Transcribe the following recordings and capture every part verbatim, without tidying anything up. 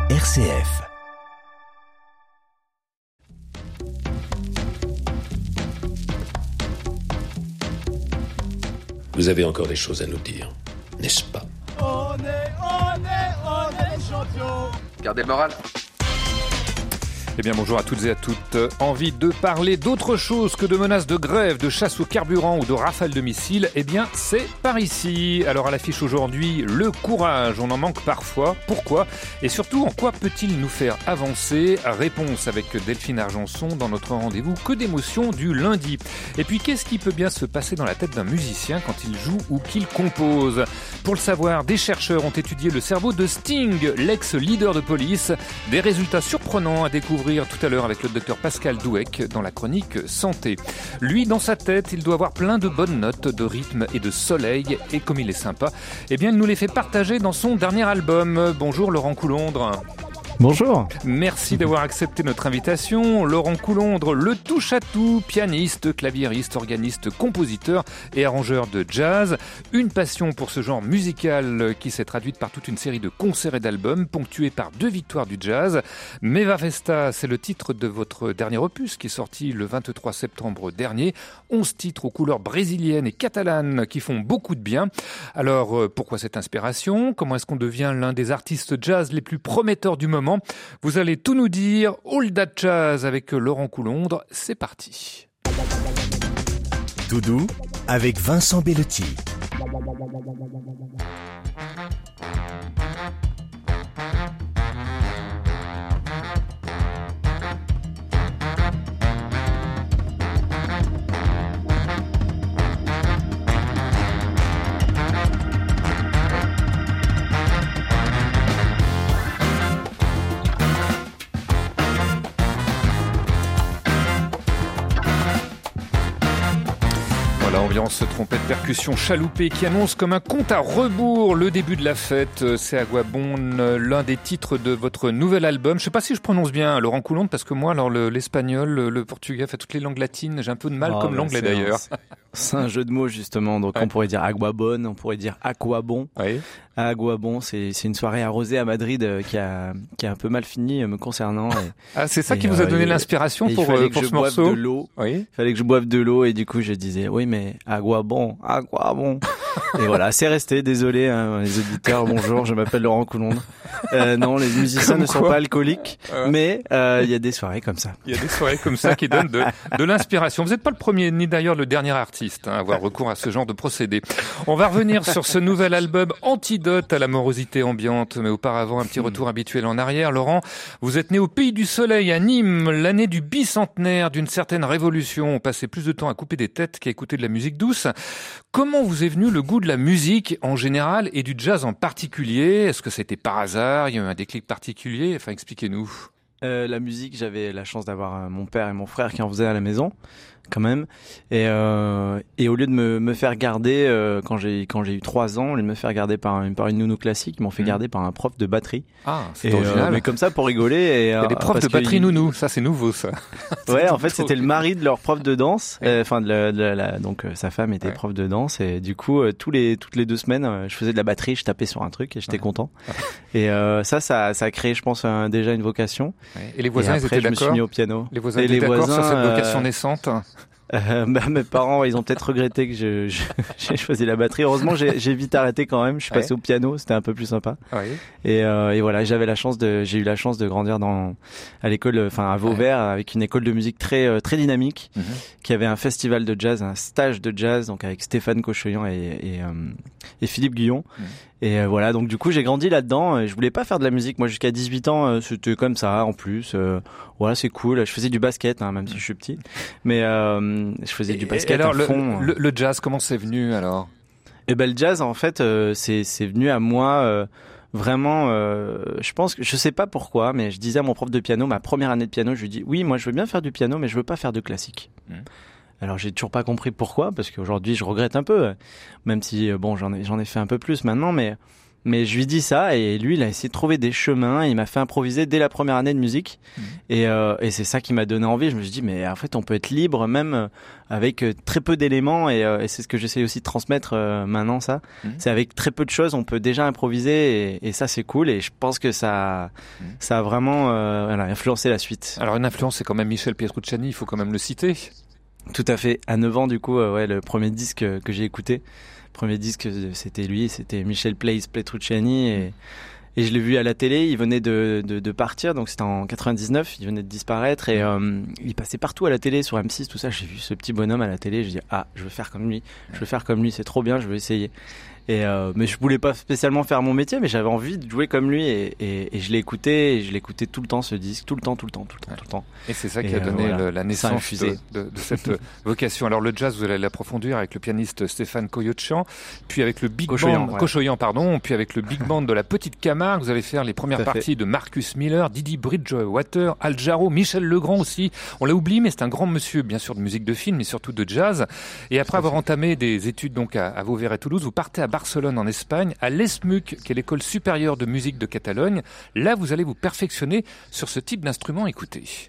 R C F. Vous avez encore des choses à nous dire, n'est-ce pas ? On est, on est, on est champions. Gardez le moral. Eh bien bonjour à toutes et à toutes. Envie de parler d'autre chose que de menaces de grève, de chasse au carburant ou de rafales de missiles ? Eh bien c'est par ici. Alors à l'affiche aujourd'hui, le courage, on en manque parfois. Pourquoi ? Et surtout, en quoi peut-il nous faire avancer ? Réponse avec Delphine Argenson dans notre rendez-vous Que d'émotions du lundi. Et puis qu'est-ce qui peut bien se passer dans la tête d'un musicien quand il joue ou qu'il compose ? Pour le savoir, des chercheurs ont étudié le cerveau de Sting, l'ex-leader de Police. Des résultats surprenants à découvrir tout à l'heure avec le docteur Pascal Douek dans la chronique Santé. Lui, dans sa tête, il doit avoir plein de bonnes notes, de rythme et de soleil. Et comme il est sympa, eh bien, il nous les fait partager dans son dernier album. Bonjour Laurent Coulondre. Bonjour. Merci d'avoir accepté notre invitation. Laurent Coulondre, le touche-à-tout, pianiste, claviériste, organiste, compositeur et arrangeur de jazz. Une passion pour ce genre musical qui s'est traduite par toute une série de concerts et d'albums ponctués par deux victoires du jazz. Meva Festa, c'est le titre de votre dernier opus qui est sorti le vingt-trois septembre dernier. Onze titres aux couleurs brésiliennes et catalanes qui font beaucoup de bien. Alors, pourquoi cette inspiration ? Comment est-ce qu'on devient l'un des artistes jazz les plus prometteurs du moment ? Vous allez tout nous dire. All That Jazz avec Laurent Coulondre, c'est parti. Tout doux avec Vincent Bellotti. Ambiance trompette percussion chaloupée qui annonce comme un compte à rebours le début de la fête. C'est Aguabon, l'un des titres de votre nouvel album. Je ne sais pas si je prononce bien Laurent Coulondre parce que moi alors le, l'espagnol, le, le portugais, enfin toutes les langues latines, j'ai un peu de mal oh, comme bah l'anglais c'est d'ailleurs. Un, c'est un jeu de mots justement, donc ouais. On pourrait dire Aguabon, on pourrait dire Aquabon. Oui. Aguabon, c'est, c'est une soirée arrosée à Madrid euh, qui a qui a un peu mal fini euh, me concernant. Et, ah c'est ça et, qui vous a donné euh, l'inspiration pour, euh, pour ce morceau. Il fallait que je boive de l'eau. Oui. Il fallait que je boive de l'eau et du coup je disais oui mais Aguabon, Aguabon. Et voilà, c'est resté. Désolé hein, les auditeurs. Bonjour, je m'appelle Laurent Coulondre. Euh, non, les musiciens comme ne quoi. sont pas alcooliques, euh... mais il euh, y a des soirées comme ça. Il y a des soirées comme ça qui donnent de, de l'inspiration. Vous n'êtes pas le premier ni d'ailleurs le dernier artiste hein, à avoir recours à ce genre de procédé. On va revenir sur ce nouvel album Antidote à la morosité ambiante, mais auparavant un petit retour habituel en arrière. Laurent, vous êtes né au Pays du Soleil à Nîmes, l'année du bicentenaire d'une certaine révolution. On passait plus de temps à couper des têtes qu'à écouter de la musique douce. Comment vous est venu le goût de la musique en général et du jazz en particulier ? Est-ce que c'était par hasard ? Il y a eu un déclic particulier ? Enfin, expliquez-nous. Euh, la musique, j'avais la chance d'avoir euh, mon père et mon frère qui en faisaient à la maison, quand même. Et, euh, et au lieu de me, me faire garder, euh, quand j'ai quand j'ai eu trois ans, au lieu de me faire garder par, un, par une nounou classique, ils m'ont fait mmh. garder par un prof de batterie. Ah, c'est et, original. Euh, mais comme ça, pour rigoler. Et, il y a des profs de batterie nounou, ça c'est nouveau ça. Ouais, en fait, c'était le mari de leur prof de danse. Enfin, ouais. euh, de, de, de, de, donc sa femme était ouais. prof de danse et du coup, euh, tous les toutes les deux semaines, euh, je faisais de la batterie, je tapais sur un truc et j'étais ouais. content. Ouais. Et euh, ça, ça, ça a créé, je pense, un, déjà une vocation. Ouais. Et les voisins, et après, ils étaient je d'accord. Je me suis mis au piano. Les voisins et étaient les d'accord voisins, sur cette vocation euh, naissante. Euh, bah, mes parents, ils ont peut-être regretté que je, je, j'ai choisi la batterie. Heureusement, j'ai, j'ai vite arrêté quand même. Je suis ouais. passé au piano, c'était un peu plus sympa. Ouais. Et, euh, et voilà, j'avais la chance de, j'ai eu la chance de grandir dans, à l'école, enfin à Vauvert, ouais. avec une école de musique très, très dynamique, mm-hmm. qui avait un festival de jazz, un stage de jazz, donc avec Stéphane Cochoyan et, et, euh, et Philippe Guyon. Mm. Et euh, voilà, donc du coup j'ai grandi là-dedans. Et je voulais pas faire de la musique. Moi jusqu'à dix-huit ans, euh, c'était comme ça. En plus, euh, voilà, c'est cool. Je faisais du basket, hein, même si je suis petit. Mais euh, je faisais et, du basket alors, à fond. Le, le, le jazz, comment c'est venu alors ? Eh ben le jazz, en fait, euh, c'est c'est venu à moi. Euh, Vraiment, euh, je pense que je sais pas pourquoi, mais je disais à mon prof de piano, ma première année de piano, je lui dis oui, moi je veux bien faire du piano, mais je veux pas faire de classique. Mmh. Alors j'ai toujours pas compris pourquoi, parce qu'aujourd'hui je regrette un peu, même si bon j'en ai j'en ai fait un peu plus maintenant, mais Mais je lui dis ça et lui, il a essayé de trouver des chemins. Et il m'a fait improviser dès la première année de musique. Mmh. Et, euh, et c'est ça qui m'a donné envie. Je me suis dit, mais en fait, on peut être libre même avec très peu d'éléments. Et, euh, et c'est ce que j'essaie aussi de transmettre euh, maintenant, ça. Mmh. C'est avec très peu de choses, on peut déjà improviser. Et, et ça, c'est cool. Et je pense que ça, mmh. ça a vraiment euh, voilà, influencé la suite. Alors, une influence, c'est quand même Michel Petrucciani. Il faut quand même le citer. Tout à fait. À neuf ans, du coup, euh, ouais, le premier disque que, que j'ai écouté. Premier disque, c'était lui, c'était Michel Plays Petrucciani et, et je l'ai vu à la télé, il venait de, de, de partir, donc c'était en quatre-vingt-dix-neuf, il venait de disparaître et euh, il passait partout à la télé, sur M six, tout ça, j'ai vu ce petit bonhomme à la télé, je dis ah, je veux faire comme lui, je veux faire comme lui, c'est trop bien, je veux essayer. Et euh, mais je voulais pas spécialement faire mon métier, mais j'avais envie de jouer comme lui et, et, et je l'ai écouté et je l'écoutais tout le temps ce disque, tout le temps, tout le temps, tout le temps, ouais. tout le temps. Et c'est ça qui et a donné euh, voilà, le, la naissance de, de, de cette vocation. Alors le jazz, vous allez l'approfondir avec le pianiste Stéphane Coyotchian, puis avec le big Cochoyan, band, ouais. Cochoyan, pardon, puis avec le big band de la Petite Camargue, vous allez faire les premières parties de Marcus Miller, Didi Bridgewater, Al Jarreau, Michel Legrand aussi. On l'a oublié, mais c'est un grand monsieur, bien sûr de musique de film, mais surtout de jazz. Et après avoir entamé des études donc à, à Vauvert et Toulouse, vous partez à Barcelone en Espagne, à l'E S M U C, qui est l'école supérieure de musique de Catalogne. Là, vous allez vous perfectionner sur ce type d'instrument. Écoutez.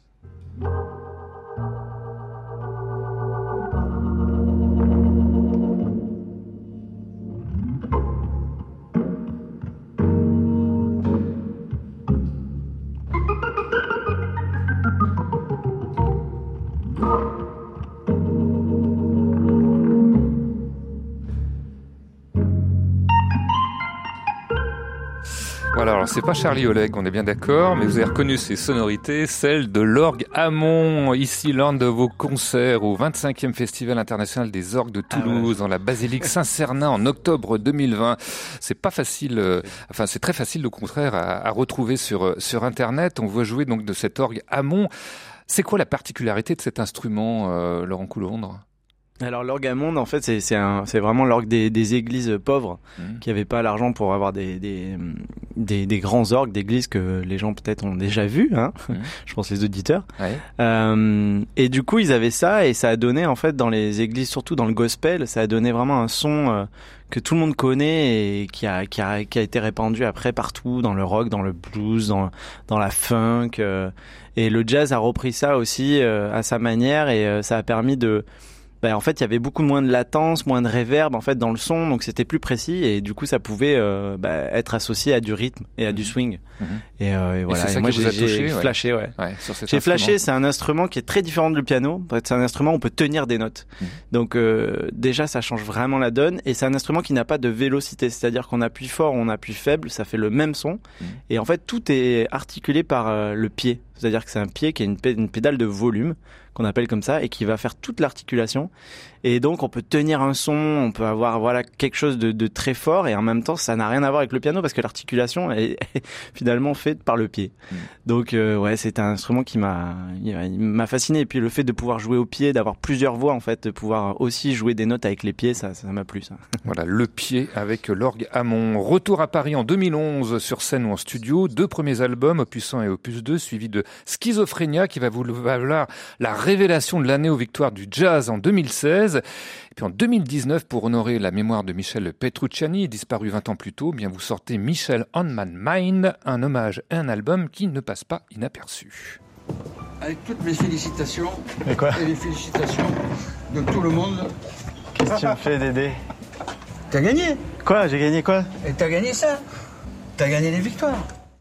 Voilà, alors c'est pas Charlie Oleg, on est bien d'accord, mais vous avez reconnu ces sonorités, celles de l'orgue Hamon, ici l'un de vos concerts au vingt-cinquième Festival international des orgues de Toulouse, ah ouais. dans la basilique Saint-Cernin en octobre deux mille vingt. C'est pas facile, euh, enfin c'est très facile au contraire à, à retrouver sur sur Internet. On voit jouer donc de cet orgue Hamon. C'est quoi la particularité de cet instrument, euh, Laurent Coulondre ? Alors l'orgue Hamon, en fait, c'est c'est un c'est vraiment l'orgue des des églises pauvres mmh. qui avaient pas l'argent pour avoir des des des des grands orgues d'églises que les gens peut-être ont déjà vus, hein. Mmh. Je pense les auditeurs. Ouais. Euh, et du coup, ils avaient ça et ça a donné en fait dans les églises, surtout dans le gospel, ça a donné vraiment un son euh, que tout le monde connaît et qui a qui a qui a été répandu après partout dans le rock, dans le blues, dans dans la funk euh, et le jazz a repris ça aussi euh, à sa manière et euh, ça a permis de Ben, en fait, il y avait beaucoup moins de latence, moins de réverb en fait dans le son, donc c'était plus précis et du coup ça pouvait euh, bah, être associé à du rythme et à mmh. du swing. Mmh. Et, euh, et voilà. Et c'est ça et moi qui vous a j'ai, touché, j'ai ouais. flashé, ouais. ouais sur cet j'ai instrument. flashé. C'est un instrument qui est très différent du piano. En fait, c'est un instrument où on peut tenir des notes. Mmh. Donc euh, déjà ça change vraiment la donne et c'est un instrument qui n'a pas de vélocité, c'est-à-dire qu'on appuie fort, on appuie faible, ça fait le même son. Mmh. Et en fait tout est articulé par euh, le pied. C'est-à-dire que c'est un pied qui a une, p- une pédale de volume qu'on appelle comme ça et qui va faire toute l'articulation. Et donc on peut tenir un son, on peut avoir voilà quelque chose de, de très fort et en même temps ça n'a rien à voir avec le piano parce que l'articulation est, est finalement faite par le pied. Mmh. Donc euh, ouais, c'est un instrument qui m'a il m'a fasciné et puis le fait de pouvoir jouer au pied, d'avoir plusieurs voix en fait, de pouvoir aussi jouer des notes avec les pieds, ça ça m'a plu ça. Voilà, le pied avec l'orgue Hamon. Retour à Paris en deux mille onze sur scène ou en studio, deux premiers albums Opus un et Opus deux suivis de Schizophrénia qui va vous valoir la révélation de l'année aux victoires du jazz en deux mille seize. Et puis en deux mille dix-neuf, pour honorer la mémoire de Michel Petrucciani, disparu vingt ans plus tôt, bien vous sortez Michel on My Mind, un hommage et un album qui ne passe pas inaperçu. Avec toutes mes félicitations et, quoi et les félicitations de tout le monde. Qu'est-ce que tu me fais, Dédé? T'as gagné. Quoi? J'ai gagné quoi? Et t'as gagné ça. T'as gagné les victoires.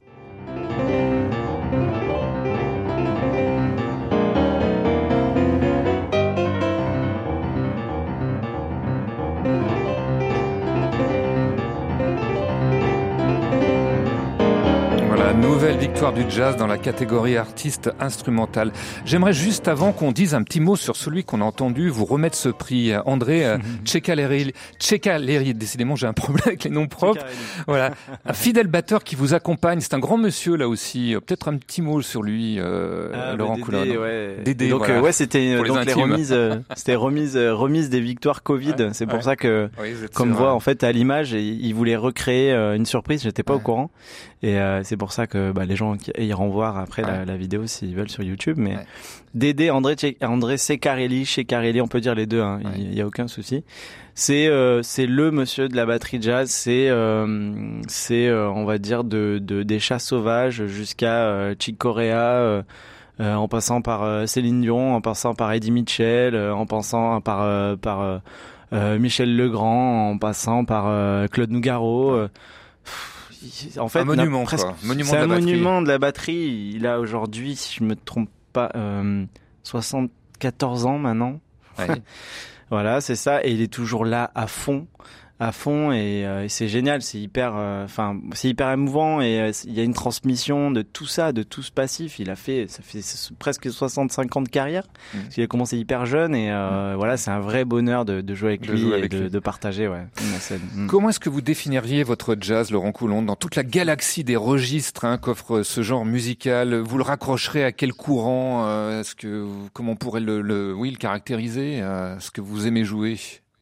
Nouvelle victoire du jazz dans la catégorie artiste instrumental. J'aimerais juste avant qu'on dise un petit mot sur celui qu'on a entendu vous remettre ce prix, André euh, Ceccaleri. Ceccaleri, décidément j'ai un problème avec les noms propres. Voilà, un fidèle batteur qui vous accompagne. C'est un grand monsieur là aussi. Peut-être un petit mot sur lui, euh, ah, Laurent Coulondre. Ouais. Dédé, donc voilà. euh, ouais, c'était Pour donc les, les remises, euh, c'était remise euh, remise des victoires Covid. Ouais, c'est pour ouais. ça que, oui, comme voit en fait à l'image, il voulait recréer euh, une surprise. J'étais pas ouais. au courant et euh, c'est pour ça ça que bah, les gens iront voir après ouais. la, la vidéo s'ils veulent sur YouTube. Mais ouais. Dédé, André, André Ceccarelli, Ceccarelli, on peut dire les deux, hein, il ouais. y, y a aucun souci. C'est euh, c'est le monsieur de la batterie jazz. C'est euh, c'est euh, on va dire de, de des Chats Sauvages jusqu'à euh, Chick Corea. Euh, Euh, en passant par euh, Céline Dion, en passant par Eddie Mitchell, euh, en passant par euh, par euh, euh, Michel Legrand, en passant par euh, Claude Nougaro. Euh, pff, en fait, un monument, presque, quoi. Monument c'est de la un batterie. monument de la batterie. Il a aujourd'hui, si je me trompe pas, euh, soixante-quatorze ans maintenant. Ouais. Voilà, c'est ça. Et il est toujours là à fond. à fond et, euh, et c'est génial, c'est hyper enfin euh, c'est hyper émouvant et euh, il y a une transmission de tout ça, de tout ce passif. Il a fait ça fait presque soixante-cinq ans de carrière mmh. parce qu'il a commencé hyper jeune et euh, mmh. voilà, c'est un vrai bonheur de, de jouer avec de lui jouer et avec de, lui. de partager ouais, la scène. Mmh. Comment est-ce que vous définiriez votre jazz, Laurent Coulondre, dans toute la galaxie des registres hein, qu'offre ce genre musical? Vous le raccrocherez à quel courant? euh, Est-ce que comment on pourrait le, le oui le caractériser? euh, Est-ce que vous aimez jouer?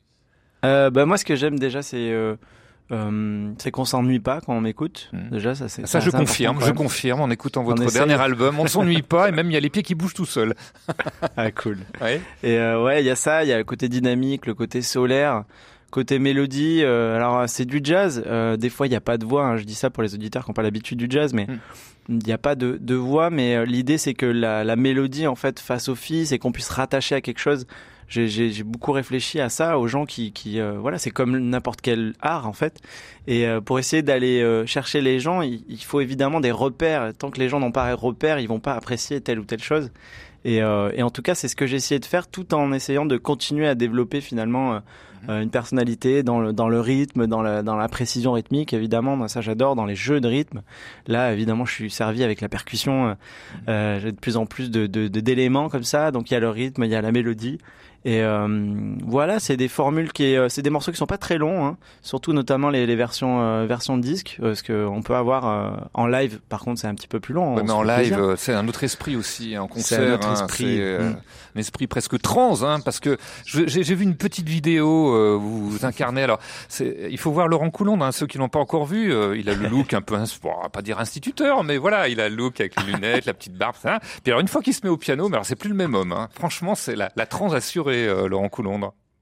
Euh, bah moi, ce que j'aime déjà, c'est euh, euh, c'est qu'on s'ennuie pas quand on m'écoute. Mmh. Déjà, ça c'est ça. Je confirme, je confirme. En écoutant votre dernier album, on ne s'ennuie pas et même il y a les pieds qui bougent tout seuls. Ah cool. Ouais. Et euh, ouais, il y a ça, il y a le côté dynamique, le côté solaire, côté mélodie. Euh, alors c'est du jazz. Euh, des fois, il y a pas de voix. Hein, je dis ça pour les auditeurs qui n'ont pas l'habitude du jazz, mais. Mmh. Il n'y a pas de, de voix, mais euh, l'idée c'est que la, la mélodie en fait fasse office et qu'on puisse rattacher à quelque chose. J'ai, j'ai, j'ai beaucoup réfléchi à ça, aux gens qui, qui euh, voilà, c'est comme n'importe quel art en fait. Et euh, pour essayer d'aller euh, chercher les gens, il, il faut évidemment des repères. Tant que les gens n'ont pas de repères, ils vont pas apprécier telle ou telle chose. Et, euh, et en tout cas, c'est ce que j'ai essayé de faire, tout en essayant de continuer à développer finalement euh, une personnalité dans le dans le rythme, dans la dans la précision rythmique. Évidemment, moi ça j'adore, dans les jeux de rythme. Là, évidemment, je suis servi avec la percussion. Euh, j'ai de plus en plus de, de, de d'éléments comme ça. Donc il y a le rythme, il y a la mélodie. Et euh, voilà, c'est des formules qui, euh, c'est des morceaux qui sont pas très longs, hein, surtout notamment les, les versions euh, versions de disque, parce que on peut avoir euh, en live. Par contre, c'est un petit peu plus long. Ouais, mais en live, euh, c'est un autre esprit aussi. En concert, c'est un autre hein, esprit, c'est, euh, mmh. un esprit presque trans, hein, parce que je, j'ai, j'ai vu une petite vidéo euh, où vous incarnez. Alors, c'est, il faut voir Laurent Coulondre, hein, ceux qui l'ont pas encore vu. Euh, il a le look un peu, bon, on va pas dire instituteur, mais voilà, il a le look avec les lunettes, la petite barbe, ça. Puis alors une fois qu'il se met au piano, mais alors c'est plus le même homme. Hein. Franchement, c'est la, la trans assurée, euh, Laurent Coulondre.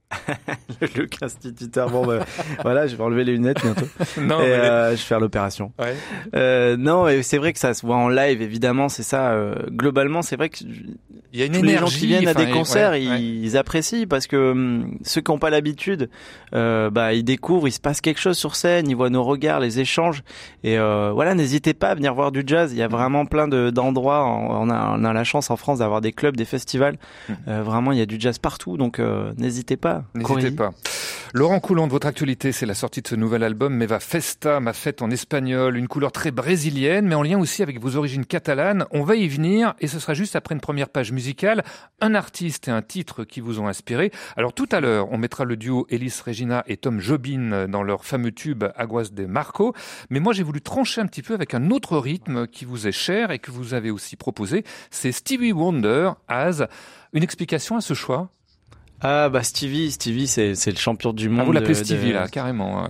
Le look instituteur. Bon, bah, voilà, je vais enlever les lunettes bientôt. Non, et mais... euh, je vais faire l'opération. Ouais. Euh, non, et c'est vrai que ça se voit en live, évidemment, c'est ça. Euh, globalement, c'est vrai que il y a une tous énergie, les gens qui viennent à des concerts, ouais, ouais. Ils, ils apprécient parce que hum, ceux qui n'ont pas l'habitude, euh, bah, ils découvrent, il se passe quelque chose sur scène, ils voient nos regards, les échanges. Et euh, voilà, n'hésitez pas à venir voir du jazz. Il y a vraiment plein de, d'endroits. On a, on a la chance en France d'avoir des clubs, des festivals. Euh, vraiment, il y a du jazz partout, donc euh, n'hésitez pas. N'hésitez pas. Laurent Coulondre, votre actualité, c'est la sortie de ce nouvel album Meva Festa, ma fête en espagnol, une couleur très brésilienne, mais en lien aussi avec vos origines catalanes. On va y venir, et ce sera juste après une première page musicale, un artiste et un titre qui vous ont inspiré. Alors tout à l'heure, on mettra le duo Elis Regina et Tom Jobim dans leur fameux tube Aguas de Marco, mais moi j'ai voulu trancher un petit peu avec un autre rythme qui vous est cher et que vous avez aussi proposé, c'est Stevie Wonder, As. Une explication à ce choix ? Ah bah Stevie, Stevie c'est c'est le champion du monde. Ah, vous l'appelez de, Stevie de... là, carrément.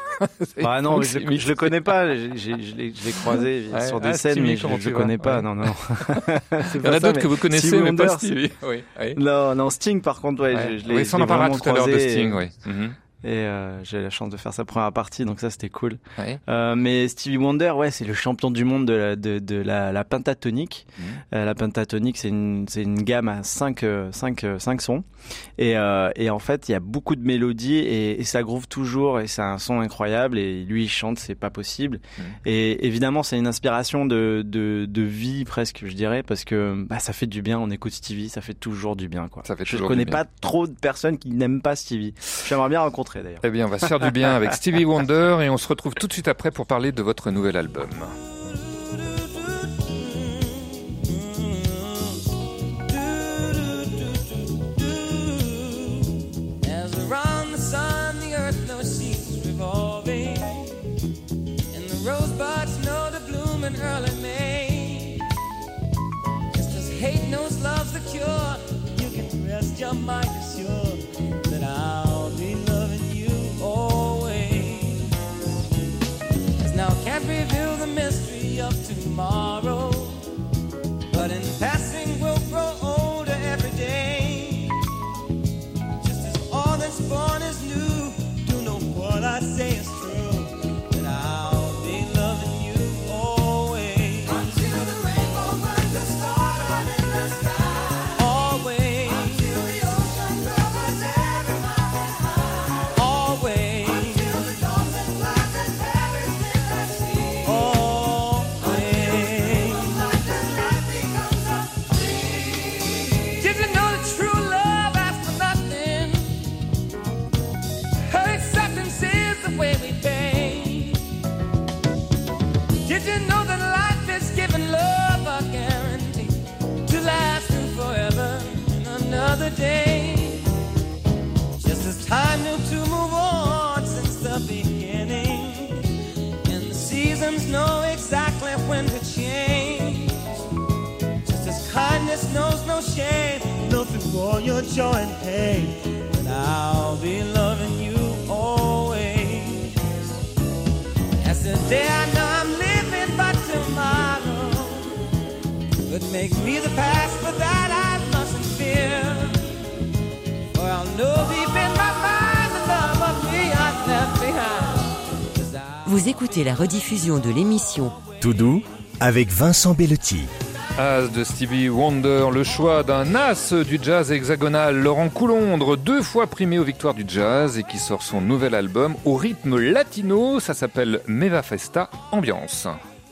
Ah non, je, je, je le connais pas. J'ai, j'ai, je, l'ai, je l'ai croisé ouais, sur des ah, scènes, Stevie, mais je, je le connais pas. Ouais. Non non. Il y en a d'autres que vous connaissez, Stevie mais Wonder, pas Stevie. Oui, oui. Non non, Sting par contre, ouais, ouais. Je, je l'ai. Oui, ça on en parlera tout à l'heure de Sting, oui. Et... Mm-hmm. Et euh, j'ai la chance de faire sa première partie, donc ça c'était cool. Ouais. Euh, mais Stevie Wonder, ouais, c'est le champion du monde de la, de, de la, la pentatonique. Mmh. Euh, la pentatonique, c'est une, c'est une gamme à cinq, cinq, cinq sons. Et, euh, et en fait, il y a beaucoup de mélodies et, et ça groove toujours et c'est un son incroyable. Et lui, il chante, c'est pas possible. Mmh. Et évidemment, c'est une inspiration de, de, de vie presque, je dirais, parce que bah, ça fait du bien. On écoute Stevie, ça fait toujours du bien, quoi. Ça fait je ne connais pas trop de personnes qui n'aiment pas Stevie. J'aimerais bien rencontrer. D'ailleurs. Eh bien, on va se faire du bien avec Stevie Wonder et on se retrouve tout de suite après pour parler de votre nouvel album. Can't reveal the mystery of tomorrow. tomorrow, but in passing we'll grow older every day. Just as all that's born is new, do know what I say is true, that I'll be loving you always. Until the rainbow burns the stars in the sky. Always. Until the ocean covers every mountain high. Always. Until the dolphin flies and everything I see. Always. Life and life becomes a dream. Did you know that true love asks for nothing? Her acceptance is the way we pay. Did you know that life is giving love a guarantee to last through forever in another day? Just as time knew to move on since the beginning, and the seasons know exactly when to change. Just as kindness knows no shame, nothing for your joy and pain, and I'll be loving you always. As the day I know I'm living, but tomorrow could make me the past, but that I mustn't fear. For I'll know deep in my mind the love of me I've left behind. 'Cause I Vous écoutez la rediffusion de l'émission Tout doux avec Vincent Bellotti. As de Stevie Wonder, le choix d'un as du jazz hexagonal, Laurent Coulondre, deux fois primé aux victoires du jazz et qui sort son nouvel album au rythme latino. Ça s'appelle Me Va Festa Ambiance.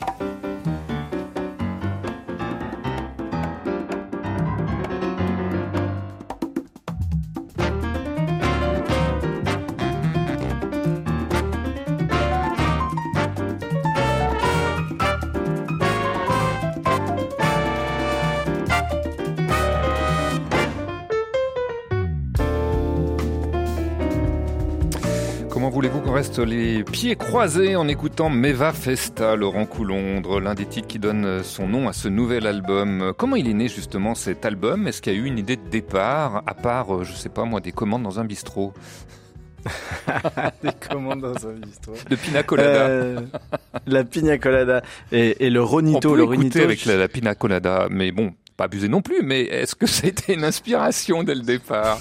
Comment voulez-vous qu'on reste les pieds croisés en écoutant Me Va Festa, Laurent Coulondre, l'un des titres qui donne son nom à ce nouvel album. Comment il est né justement cet album? Est-ce qu'il y a eu une idée de départ, à part, je sais pas moi, des commandes dans un bistrot? Des commandes dans un bistrot. De pina colada. Euh, la pina colada et, et le ronito. On peut le écouter ronito, avec la, la pina colada, mais bon, pas abuser non plus, mais est-ce que c'était une inspiration dès le départ?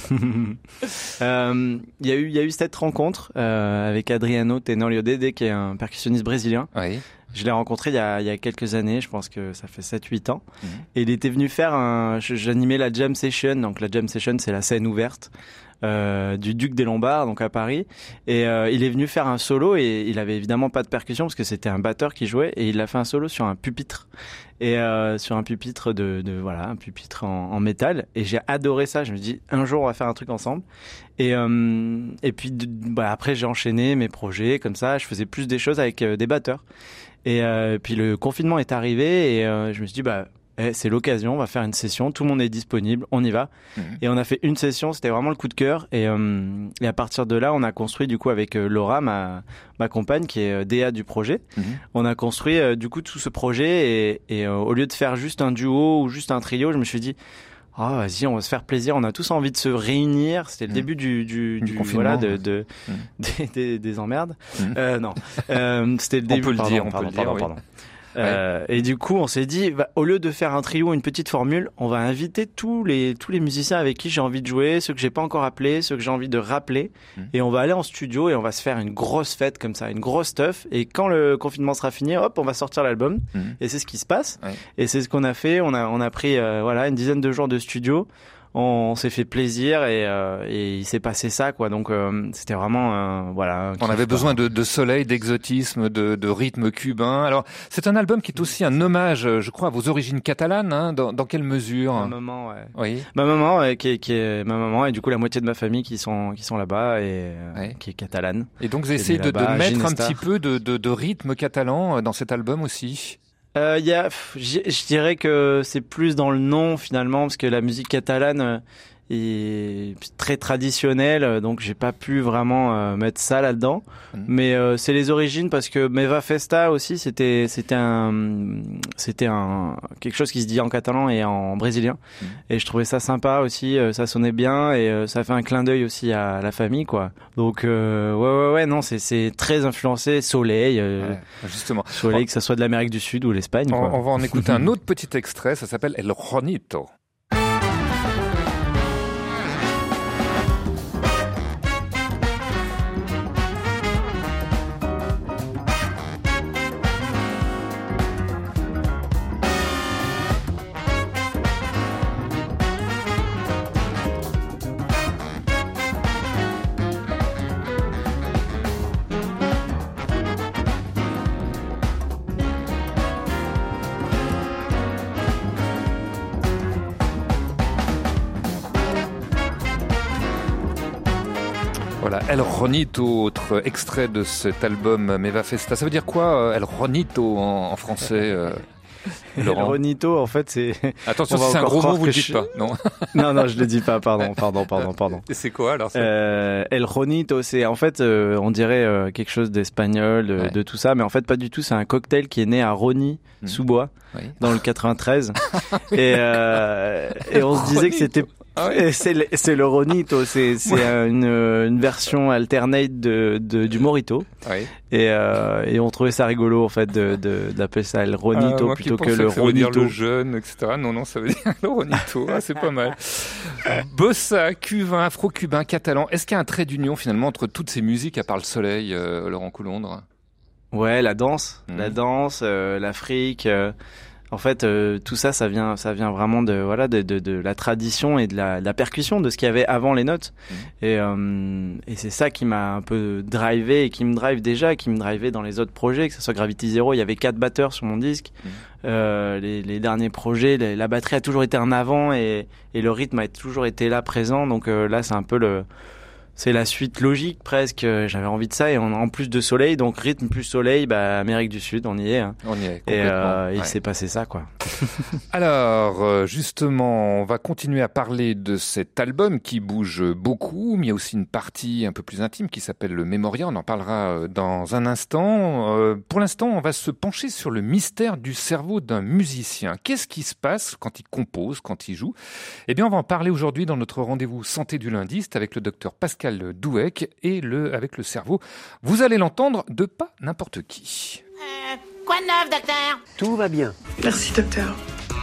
euh, Il y a eu, il y a eu cette rencontre euh, avec Adriano Tenorio Dede, qui est un percussionniste brésilien. Oui. Je l'ai rencontré il y a, il y a quelques années, je pense que ça fait sept huit ans. Mmh. Et il était venu faire un... J'animais la Jam Session, donc la Jam Session, c'est la scène ouverte euh, du Duc des Lombards, donc à Paris. Et euh, il est venu faire un solo et il avait évidemment pas de percussion parce que c'était un batteur qui jouait. Et il a fait un solo sur un pupitre. Et euh, sur un pupitre de, de voilà, un pupitre en, en métal. Et j'ai adoré ça. Je me dis, un jour, on va faire un truc ensemble. Et, euh, et puis, bah, après, j'ai enchaîné mes projets comme ça. Je faisais plus des choses avec euh, des batteurs. Et euh, puis le confinement est arrivé et euh, je me suis dit bah eh, c'est l'occasion, on va faire une session, tout le monde est disponible, on y va. Mmh. Et on a fait une session, c'était vraiment le coup de cœur et, euh, et à partir de là on a construit du coup avec euh, Laura, ma ma compagne qui est euh, D A du projet, mmh. on a construit euh, du coup tout ce projet et, et euh, au lieu de faire juste un duo ou juste un trio, je me suis dit ah oh, vas-y, on va se faire plaisir. On a tous envie de se réunir. C'était le mmh. début du du, du, du voilà de, de mmh. des, des, des emmerdes. Mmh. Euh, non, euh, c'était le début. On peut pardon, le dire. On pardon, peut pardon, le dire. Pardon, oui. Euh, et du coup, on s'est dit, bah, au lieu de faire un trio, une petite formule, on va inviter tous les tous les musiciens avec qui j'ai envie de jouer, ceux que j'ai pas encore appelés, ceux que j'ai envie de rappeler, mmh. et on va aller en studio et on va se faire une grosse fête comme ça, une grosse stuff. Et quand le confinement sera fini, hop, on va sortir l'album. Mmh. Et c'est ce qui se passe. Ouais. Et c'est ce qu'on a fait. On a on a pris euh, voilà une dizaine de jours de studio. On s'est fait plaisir et, euh, et il s'est passé ça quoi, donc euh, c'était vraiment euh, voilà. On avait besoin de, de soleil, d'exotisme, de, de rythme cubain. Alors c'est un album qui est aussi un hommage, je crois, à vos origines catalanes. Hein, dans, dans quelle mesure? Ma maman, ouais. Oui. Ma maman, ouais, qui, est, qui est ma maman et du coup la moitié de ma famille qui sont qui sont là-bas et ouais. qui est catalane. Et donc vous essayez de, de mettre Ginestar. Un petit peu de, de, de rythme catalan dans cet album aussi. Euh, y a, je dirais que c'est plus dans le nom finalement parce que la musique catalane, et très traditionnel, donc j'ai pas pu vraiment euh, mettre ça là-dedans. Mmh. Mais euh, c'est les origines parce que Meva Festa aussi, c'était c'était un c'était un quelque chose qui se dit en catalan et en brésilien. Mmh. Et je trouvais ça sympa aussi, euh, ça sonnait bien et euh, ça fait un clin d'œil aussi à la famille, quoi. Donc euh, ouais ouais ouais non, c'est c'est très influencé soleil, euh, ouais, justement. Soleil, que ça soit de l'Amérique du Sud ou l'Espagne. On, quoi. on va en écouter un autre petit extrait, ça s'appelle El Juanito. Voilà, El Juanito, autre extrait de cet album Meva Festa. Ça veut dire quoi, El Juanito en, en français euh, Laurent? El Juanito, en fait, c'est... Attention, si c'est un gros mot, vous le dites je... pas, non? Non, non, je le dis pas, pardon, pardon, pardon, pardon. Et c'est quoi, alors? euh, El Juanito, c'est, en fait, euh, on dirait euh, quelque chose d'espagnol, de, ouais. de tout ça, mais en fait, pas du tout, c'est un cocktail qui est né à Rosny-sous-Bois, mmh. oui. dans le quatre-vingt-treize. et, euh, et on se disait que c'était... Ah oui. C'est le, c'est le Ronito, c'est c'est ouais. une une version alternate de, de du Morito. Oui. Et euh, et on trouvait ça rigolo en fait de de d'appeler ça le Ronito ah, plutôt que, que le ça Ronito. Veut dire le jeune, et cetera. Non non, ça veut dire le Ronito. Ah, c'est pas mal. Bossa, cubain, afro-cubain, catalan. Est-ce qu'il y a un trait d'union finalement entre toutes ces musiques à part le soleil, euh, Laurent Coulondre? Ouais, la danse, mmh. la danse, euh, l'Afrique. Euh... En fait, euh, tout ça, ça vient, ça vient vraiment de voilà de, de, de la tradition et de la, de la percussion de ce qu'il y avait avant les notes. Mmh. Et, euh, et c'est ça qui m'a un peu drivé et qui me drive déjà, qui me drivait dans les autres projets, que ce soit Gravity Zero. Il y avait quatre batteurs sur mon disque. Mmh. Euh, les, les derniers projets, les, la batterie a toujours été en avant et, et le rythme a toujours été là présent. Donc euh, là, c'est un peu le c'est la suite logique presque. J'avais envie de ça et en, en plus de soleil, donc rythme plus soleil, bah Amérique du Sud, on y est. Hein. On y est. Et euh, ouais. il s'est passé ça, quoi. Alors justement, on va continuer à parler de cet album qui bouge beaucoup, mais il y a aussi une partie un peu plus intime qui s'appelle le Memoria. On en parlera dans un instant. Euh, pour l'instant, on va se pencher sur le mystère du cerveau d'un musicien. Qu'est-ce qui se passe quand il compose, quand il joue? Eh bien, on va en parler aujourd'hui dans notre rendez-vous santé du lundi. C'est avec le docteur Pascal Douek et le avec le cerveau. Vous allez l'entendre de pas n'importe qui. Euh, quoi de neuf, docteur? Tout va bien. Merci, docteur.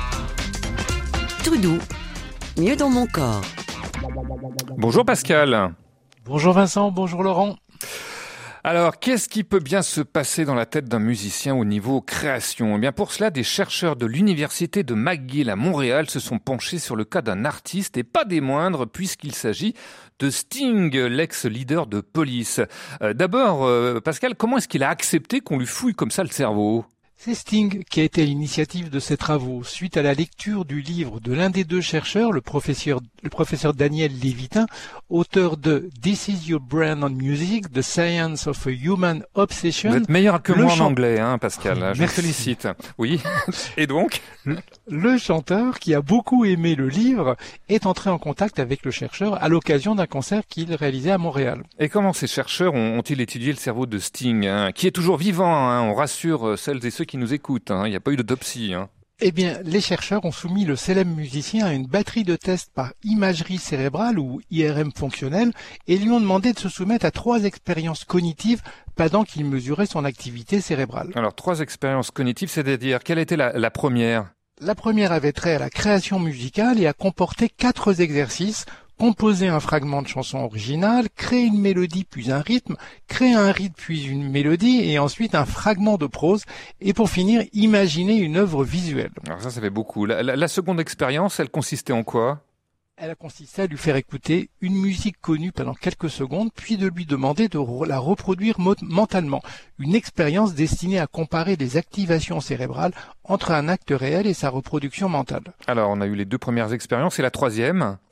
Tout doux, mieux dans mon corps. Bonjour Pascal. Bonjour Vincent, bonjour Laurent. Alors, qu'est-ce qui peut bien se passer dans la tête d'un musicien au niveau création? Eh bien, pour cela, des chercheurs de l'université de McGill à Montréal se sont penchés sur le cas d'un artiste, et pas des moindres, puisqu'il s'agit de Sting, l'ex-leader de Police. Euh, d'abord, euh, Pascal, comment est-ce qu'il a accepté qu'on lui fouille comme ça le cerveau? C'est Sting qui a été à l'initiative de ces travaux, suite à la lecture du livre de l'un des deux chercheurs, le professeur, le professeur Daniel Lévitin, auteur de This is Your Brain on Music, The Science of a Human Obsession. Vous êtes meilleur que le moi chant... en anglais, hein, Pascal. Oh, je vous félicite. Oui. Et donc le, le chanteur, qui a beaucoup aimé le livre, est entré en contact avec le chercheur à l'occasion d'un concert qu'il réalisait à Montréal. Et comment ces chercheurs ont, ont-ils étudié le cerveau de Sting, hein, qui est toujours vivant, hein, on rassure celles et ceux qui nous écoutent, hein, il n'y a pas eu d'autopsie. Hein. Eh bien, les chercheurs ont soumis le célèbre musicien à une batterie de tests par imagerie cérébrale ou I R M fonctionnelle et lui ont demandé de se soumettre à trois expériences cognitives pendant qu'il mesurait son activité cérébrale. Alors, trois expériences cognitives, c'est-à-dire, quelle était la, la première? La première avait trait à la création musicale et a comporté quatre exercices: composer un fragment de chanson originale, créer une mélodie puis un rythme, créer un rythme puis une mélodie et ensuite un fragment de prose et pour finir, imaginer une œuvre visuelle. Alors ça, ça fait beaucoup. La, la, la seconde expérience, elle consistait en quoi? Elle a consisté à lui faire écouter une musique connue pendant quelques secondes, puis de lui demander de la reproduire mentalement. Une expérience destinée à comparer les activations cérébrales entre un acte réel et sa reproduction mentale. Alors, on a eu les deux premières expériences et la troisième?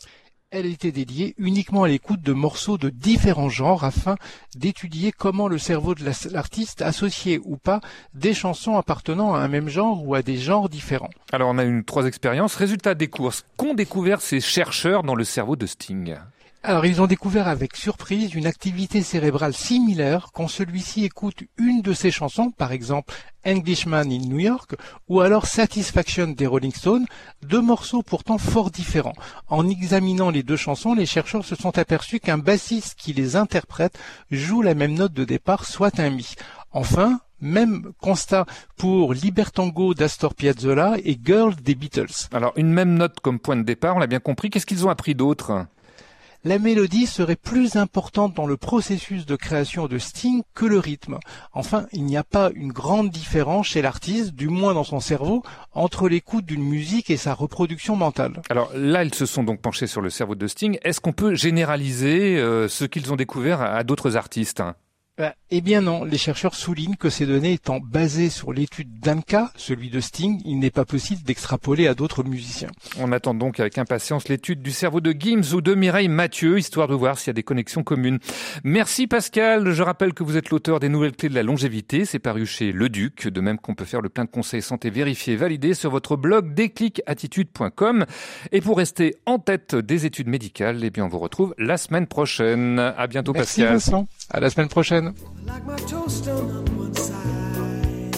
Elle était dédiée uniquement à l'écoute de morceaux de différents genres afin d'étudier comment le cerveau de l'artiste associait ou pas des chansons appartenant à un même genre ou à des genres différents. Alors on a eu trois expériences. Résultat des courses. Qu'ont découvert ces chercheurs dans le cerveau de Sting ? Alors, ils ont découvert avec surprise une activité cérébrale similaire quand celui-ci écoute une de ses chansons, par exemple Englishman in New York, ou alors Satisfaction des Rolling Stones, deux morceaux pourtant fort différents. En examinant les deux chansons, les chercheurs se sont aperçus qu'un bassiste qui les interprète joue la même note de départ, soit un mi. Enfin, même constat pour Libertango d'Astor Piazzolla et Girl des Beatles. Alors, une même note comme point de départ, on l'a bien compris. Qu'est-ce qu'ils ont appris d'autre ? La mélodie serait plus importante dans le processus de création de Sting que le rythme. Enfin, il n'y a pas une grande différence chez l'artiste, du moins dans son cerveau, entre l'écoute d'une musique et sa reproduction mentale. Alors là, ils se sont donc penchés sur le cerveau de Sting. Est-ce qu'on peut généraliser euh, ce qu'ils ont découvert à, à d'autres artistes ? Eh bien non, les chercheurs soulignent que ces données étant basées sur l'étude d'un cas, celui de Sting, il n'est pas possible d'extrapoler à d'autres musiciens. On attend donc avec impatience l'étude du cerveau de Gims ou de Mireille Mathieu, histoire de voir s'il y a des connexions communes. Merci Pascal, je rappelle que vous êtes l'auteur des nouvelles clés de la longévité, c'est paru chez Le Duc, de même qu'on peut faire le plein de conseils santé vérifiés et validés sur votre blog déclic attitude point com. Et pour rester en tête des études médicales, eh bien on vous retrouve la semaine prochaine. À bientôt. Merci Pascal. Merci Vincent, à la semaine prochaine. Like my toast on one side,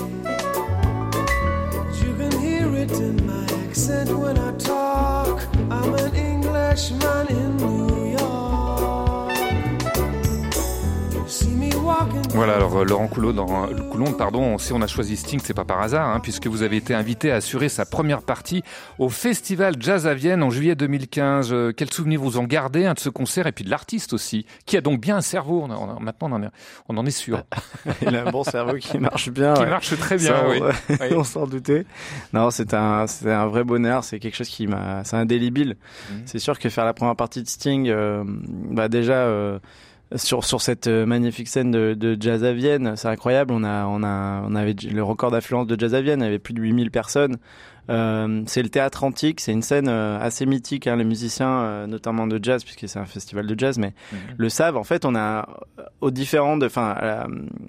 you can hear it in my accent when I talk. I'm an Englishman in New York. You see me walking. Voilà, alors Laurent Coulon, dans, Coulon, pardon, si on a choisi Sting, c'est pas par hasard, hein, puisque vous avez été invité à assurer sa première partie au Festival Jazz à Vienne en juillet deux mille quinze. Euh, quels souvenirs vous en gardez hein, de ce concert et puis de l'artiste aussi, qui a donc bien un cerveau, on a, on a, maintenant on en, est, on en est sûr. Il a un bon cerveau qui marche bien. Qui ouais. marche très bien, Ça, oui. On, oui. on s'en doutait. Non, c'est un, c'est un vrai bonheur, c'est quelque chose qui m'a, c'est indélébile. Mmh. C'est sûr que faire la première partie de Sting, euh, bah déjà... Euh, Sur sur cette magnifique scène de, de Jazz à Vienne, c'est incroyable. On a on a on avait le record d'affluence de Jazz à Vienne, il y avait plus de huit mille personnes. Euh, c'est le Théâtre Antique, c'est une scène euh, assez mythique. Hein, les musiciens, euh, notamment de jazz, puisque c'est un festival de jazz, mais mmh. le savent. En fait, on a aux différents, de, enfin, euh,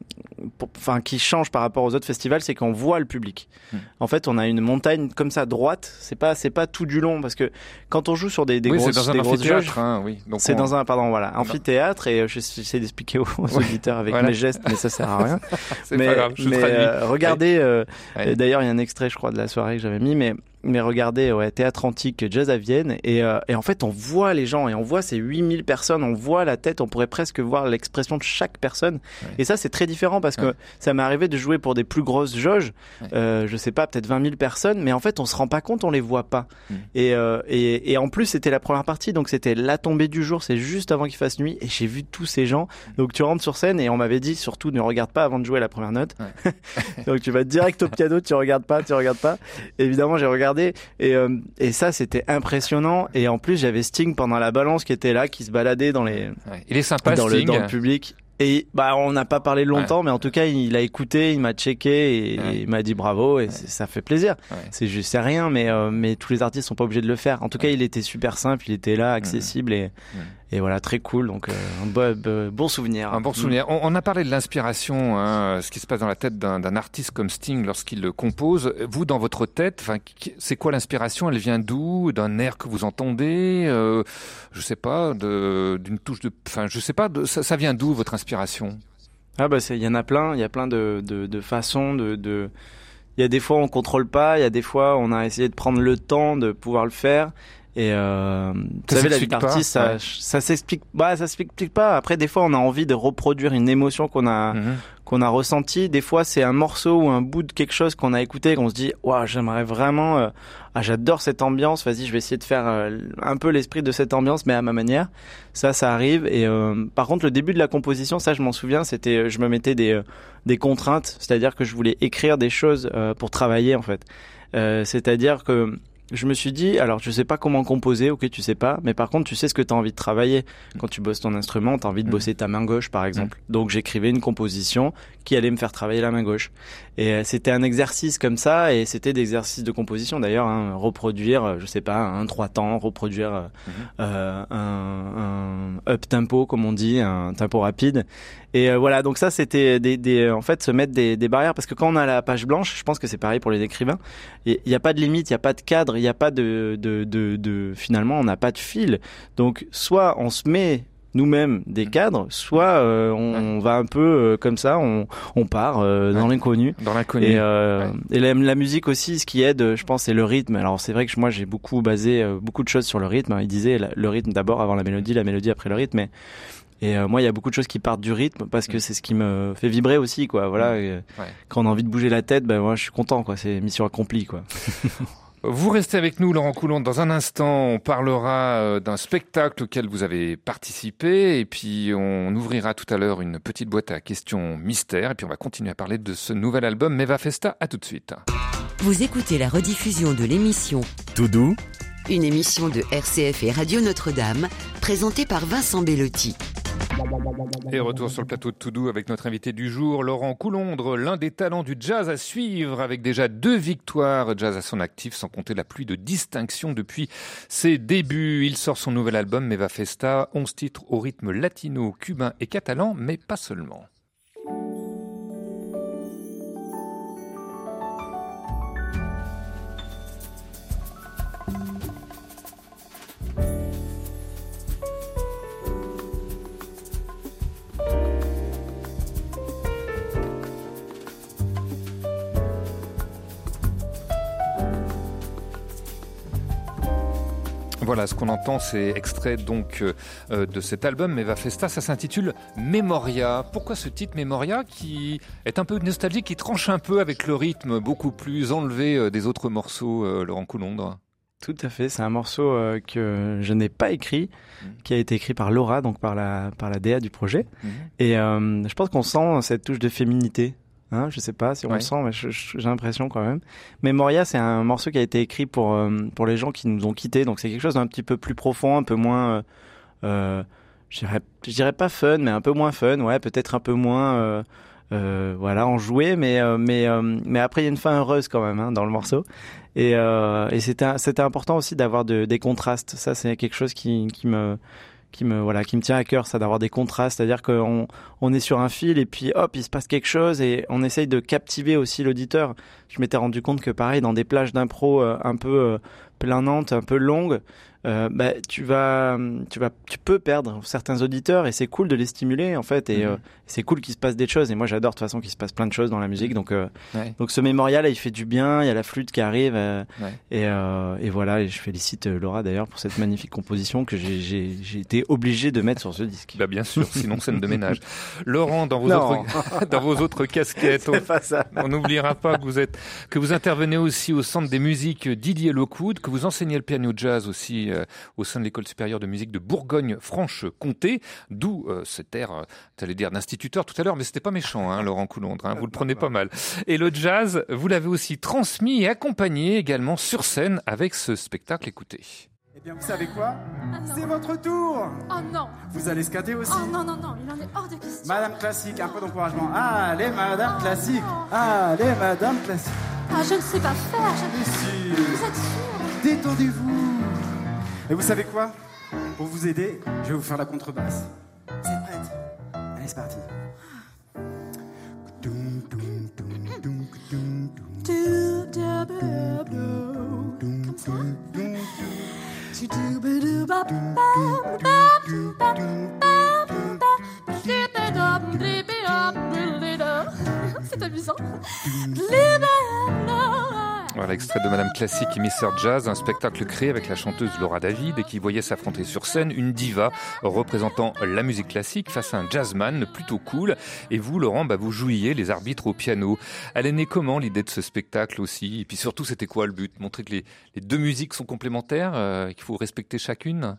enfin, qui change par rapport aux autres festivals, c'est qu'on voit le public. Mmh. En fait, on a une montagne comme ça droite. C'est pas, c'est pas tout du long, parce que quand on joue sur des, des oui, grosses, c'est dans un des grosses amphithéâtre. jauges, hein, oui. Donc c'est on... dans un, pardon, voilà, amphithéâtre. Et j'essaie d'expliquer aux, aux ouais. auditeurs avec voilà. mes gestes, mais ça sert à rien. c'est mais, pas grave, je mais traduis. Euh, regardez. Euh, ouais. D'ailleurs, il y a un extrait, je crois, de la soirée que j'avais mis, mais. Mais regardez, ouais, Théâtre Antique, Jazz à Vienne, et, euh, et en fait, on voit les gens, et on voit ces huit mille personnes, on voit la tête, on pourrait presque voir l'expression de chaque personne. Ouais. Et ça, c'est très différent, parce que ouais. ça m'est arrivé de jouer pour des plus grosses jauges, ouais. euh, je sais pas, peut-être vingt mille personnes, mais en fait, on se rend pas compte, on les voit pas. Mm. Et, euh, et, et en plus, c'était la première partie, donc c'était la tombée du jour, c'est juste avant qu'il fasse nuit, et j'ai vu tous ces gens. Donc tu rentres sur scène, et on m'avait dit, surtout, ne regarde pas avant de jouer la première note. Ouais. Donc tu vas direct au piano, tu regardes pas, tu regardes pas. Et évidemment, j'ai regardé, et euh, Et ça, c'était impressionnant. Et en plus, j'avais Sting pendant la balance qui était là, qui se baladait dans les. Ouais. Il est sympa, dans Sting. Le, dans le public. Et bah, on n'a pas parlé longtemps, ouais. mais en tout cas, il a écouté, il m'a checké et, ouais. et il m'a dit bravo. Et ouais. ça fait plaisir. Ouais. C'est juste, c'est rien, mais euh, mais tous les artistes sont pas obligés de le faire. En tout cas, ouais. il était super simple, il était là, accessible ouais. et. Ouais. Et voilà, très cool, donc euh, un bon, bon souvenir. Un bon souvenir. On, on a parlé de l'inspiration, hein, ce qui se passe dans la tête d'un, d'un artiste comme Sting lorsqu'il le compose. Vous, dans votre tête, c'est quoi l'inspiration ? Elle vient d'où ? D'un air que vous entendez ? euh, Je sais pas, de, d'une touche de... Enfin, je sais pas, de, ça, ça vient d'où, votre inspiration ? Ah bah, il y en a plein, il y a plein de, de, de façons de... de... Il y a des fois on contrôle pas, il y a des fois on a essayé de prendre le temps de pouvoir le faire. Et euh, vous savez, la vie d'artiste, ça, ouais. ça s'explique, bah, ça s'explique pas. Après, des fois, on a envie de reproduire une émotion qu'on a, mm-hmm. qu'on a ressentie. Des fois, c'est un morceau ou un bout de quelque chose qu'on a écouté, qu'on se dit, waouh, j'aimerais vraiment, euh, ah, j'adore cette ambiance. Vas-y, je vais essayer de faire euh, un peu l'esprit de cette ambiance, mais à ma manière. Ça, ça arrive. Et euh, par contre, le début de la composition, ça, je m'en souviens, c'était, je me mettais des, euh, des contraintes, c'est-à-dire que je voulais écrire des choses euh, pour travailler, en fait. Euh, c'est-à-dire que je me suis dit, alors je sais pas comment composer, ok, tu sais pas, mais par contre, tu sais ce que tu as envie de travailler. Quand tu bosses ton instrument, tu as envie de bosser ta main gauche, par exemple. Mmh. Donc j'écrivais une composition qui allait me faire travailler la main gauche. Et euh, c'était un exercice comme ça, et c'était des exercices de composition d'ailleurs, hein, reproduire, je sais pas, un trois temps, reproduire euh, mmh. euh, un, un up tempo, comme on dit, un tempo rapide. Et euh, voilà, donc ça c'était des, des, en fait se mettre des, des barrières, parce que quand on a la page blanche, je pense que c'est pareil pour les écrivains, il n'y a pas de limite, il n'y a pas de cadre, il n'y a pas de, de, de, de, finalement on n'a pas de fil. Donc soit on se met nous-mêmes des cadres, soit euh, on, on va un peu euh, comme ça, on, on part euh, dans ouais. l'inconnu. Dans l'inconnu. Et, euh, ouais. et la, la musique aussi, ce qui aide, je pense, c'est le rythme. Alors c'est vrai que moi j'ai beaucoup basé euh, beaucoup de choses sur le rythme. Il disait la, le rythme d'abord avant la mélodie, la mélodie après le rythme. Mais Et euh, moi, il y a beaucoup de choses qui partent du rythme parce que c'est ce qui me fait vibrer aussi, quoi. Voilà. Et, ouais. Quand on a envie de bouger la tête, ben moi, je suis content, quoi. C'est mission accomplie, quoi. Vous restez avec nous, Laurent Coulonde. Dans un instant, on parlera d'un spectacle auquel vous avez participé et puis on ouvrira tout à l'heure une petite boîte à questions mystères et puis on va continuer à parler de ce nouvel album Meva Festa. À tout de suite. Vous écoutez la rediffusion de l'émission Tout doux, une émission de R C F et Radio Notre-Dame, présentée par Vincent Bellotti. Et retour sur le plateau de Tout doux avec notre invité du jour, Laurent Coulonde, l'un des talents du jazz à suivre, avec déjà deux victoires jazz à son actif, sans compter la pluie de distinctions depuis ses débuts. Il sort son nouvel album Meva Festa, onze titres au rythme latino, cubain et catalan, mais pas seulement. Voilà, ce qu'on entend, c'est extrait donc euh, de cet album Meva Festa. Ça s'intitule Memoria. Pourquoi ce titre Memoria qui est un peu nostalgique, qui tranche un peu avec le rythme beaucoup plus enlevé euh, des autres morceaux, euh, Laurent Coulonde? Tout à fait, c'est un morceau euh, que je n'ai pas écrit, mmh. qui a été écrit par Laura, donc par la par la D A du projet. Mmh. Et euh, je pense qu'on sent cette touche de féminité. Hein, je sais pas si on ouais. le sent, mais je, je, j'ai l'impression quand même. Memoria, c'est un morceau qui a été écrit pour euh, pour les gens qui nous ont quittés, donc c'est quelque chose d'un petit peu plus profond, un peu moins, euh, euh, je dirais, je dirais pas fun, mais un peu moins fun, ouais, peut-être un peu moins, euh, euh, voilà, enjoué, mais euh, mais euh, mais après il y a une fin heureuse quand même hein, dans le morceau, et euh, et c'était c'était important aussi d'avoir de, des contrastes. Ça, c'est quelque chose qui qui me qui me voilà qui me tient à cœur, ça, d'avoir des contrastes, c'est-à-dire qu'on on est sur un fil et puis hop il se passe quelque chose et on essaye de captiver aussi l'auditeur. Je m'étais rendu compte que pareil dans des plages d'impro euh, un peu euh, planantes, un peu longues, euh, bah tu vas tu vas tu peux perdre certains auditeurs et c'est cool de les stimuler en fait et mmh. euh, c'est cool qu'il se passe des choses et moi j'adore de toute façon qu'il se passe plein de choses dans la musique donc euh, ouais. donc ce mémorial là il fait du bien, il y a la flûte qui arrive euh, ouais. et euh, et voilà et je félicite Laura d'ailleurs pour cette magnifique composition que j'ai j'ai j'ai été obligé de mettre sur ce disque. Bah bien sûr, sinon scène de ménage. Laurent, dans vos non. autres dans vos autres casquettes, on, pas ça. on n'oubliera pas que vous êtes que vous intervenez aussi au Centre des musiques Didier Lockwood, que vous enseignez le piano jazz aussi euh, au sein de l'École supérieure de musique de Bourgogne-Franche-Comté, d'où euh, cet air, euh, t'allais dire d'instituteur tout à l'heure, mais c'était pas méchant, hein, Laurent Coulonde, hein, vous le prenez pas mal. Et le jazz, vous l'avez aussi transmis et accompagné également sur scène avec ce spectacle. Écoutez. Eh bien, vous savez quoi? ah, C'est votre tour. Oh non. Vous allez scatter aussi. Oh non, non, non, il en est hors de question. Madame Classique, un peu d'encouragement. Allez, Madame oh, Classique. Oh. Allez, Madame Classique. Ah, je ne sais pas faire. Je... sûr. Vous êtes sûr? Détendez-vous. Et vous savez quoi? Pour vous aider, je vais vous faire la contrebasse. Vous êtes prête? Allez, c'est parti. Comme ça? C'est amusant. Voilà, extrait de Madame Classique et Mister Jazz, un spectacle créé avec la chanteuse Laura David et qui voyait s'affronter sur scène une diva représentant la musique classique face à un jazzman plutôt cool. Et vous, Laurent, bah, vous jouiez les arbitres au piano. Elle est née comment, l'idée de ce spectacle aussi? Et puis surtout, c'était quoi le but? Montrer que les, les deux musiques sont complémentaires, euh, qu'il faut respecter chacune?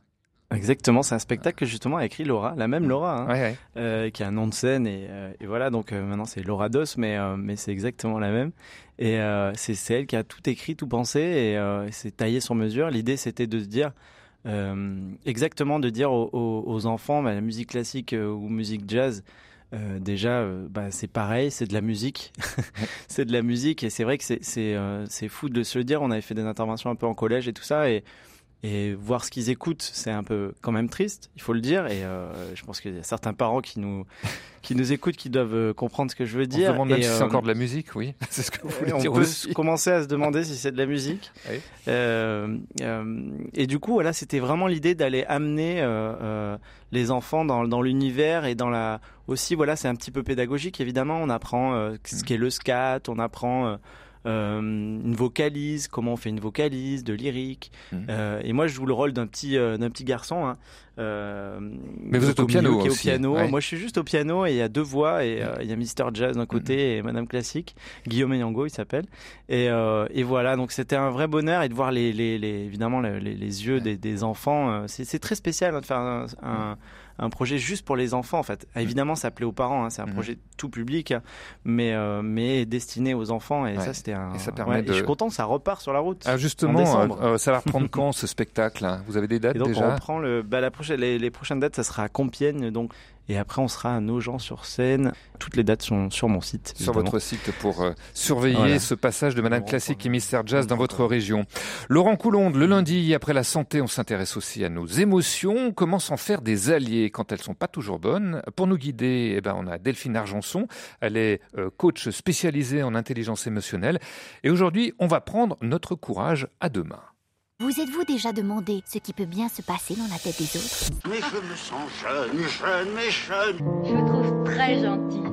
Exactement, c'est un spectacle que justement a écrit Laura, la même Laura, hein, ouais, ouais. Euh, qui a un nom de scène et, euh, et voilà, donc euh, maintenant c'est Laura Dos, mais euh, mais c'est exactement la même. Et euh, c'est, c'est elle qui a tout écrit, tout pensé et euh, c'est taillé sur mesure. L'idée c'était de se dire euh, exactement de dire aux, aux, aux enfants, bah, la musique classique euh, ou musique jazz. Euh, déjà, euh, bah, c'est pareil, c'est de la musique, c'est de la musique et c'est vrai que c'est c'est euh, c'est fou de se le dire. On avait fait des interventions un peu en collège et tout ça et et voir ce qu'ils écoutent, c'est un peu quand même triste, il faut le dire. Et euh, je pense qu'il y a certains parents qui nous qui nous écoutent, qui doivent comprendre ce que je veux dire. On se demande même et, si euh, c'est encore de la musique, oui. C'est ce que vous voulez on dire peut aussi. commencer à se demander si c'est de la musique. Oui. Euh, euh, et du coup, voilà, c'était vraiment l'idée d'aller amener euh, euh, les enfants dans, dans l'univers et dans la aussi. Voilà, c'est un petit peu pédagogique, évidemment. On apprend euh, ce qu'est le scat, on apprend. Euh, Euh, une vocalise, comment on fait une vocalise, de lyrique. Mmh. Euh, et moi, je joue le rôle d'un petit, euh, d'un petit garçon. Hein. Euh, Mais vous êtes au piano qui est aussi. Au piano. Ouais. Moi, je suis juste au piano et il y a deux voix et euh, il y a Mister Jazz d'un côté mmh. et Madame Classique. Guillaume Enyango, il s'appelle. Et, euh, et voilà, donc c'était un vrai bonheur et de voir les, les, les évidemment les, les, les yeux des, des enfants. C'est, c'est très spécial hein, de faire un, un un projet juste pour les enfants en fait. Évidemment, ça plaît aux parents, hein, c'est un mmh. projet tout public, hein, mais euh, mais destiné aux enfants et ouais. ça c'était un. Et ça permet ouais, de. Et je suis content, ça repart sur la route. Ah justement, euh, ça va reprendre quand ce spectacle hein? Vous avez des dates et donc, déjà? On reprend le, bah, la prochaine, les, les prochaines dates, ça sera à Compiègne donc. Et après, on sera à Nogent-sur-Seine. Toutes les dates sont sur mon site. Sur évidemment. votre site pour euh, surveiller voilà. ce passage de Madame Classique et Mister Jazz dans votre région. Laurent Coulonde, le lundi, après la santé, on s'intéresse aussi à nos émotions. Comment s'en faire des alliés quand elles sont pas toujours bonnes? Pour nous guider, eh ben, on a Delphine Argenson. Elle est euh, coach spécialisée en intelligence émotionnelle. Et aujourd'hui, on va prendre notre courage à deux mains. Vous êtes-vous déjà demandé ce qui peut bien se passer dans la tête des autres? Mais je me sens jeune, jeune, mais jeune. Je me trouve très gentil.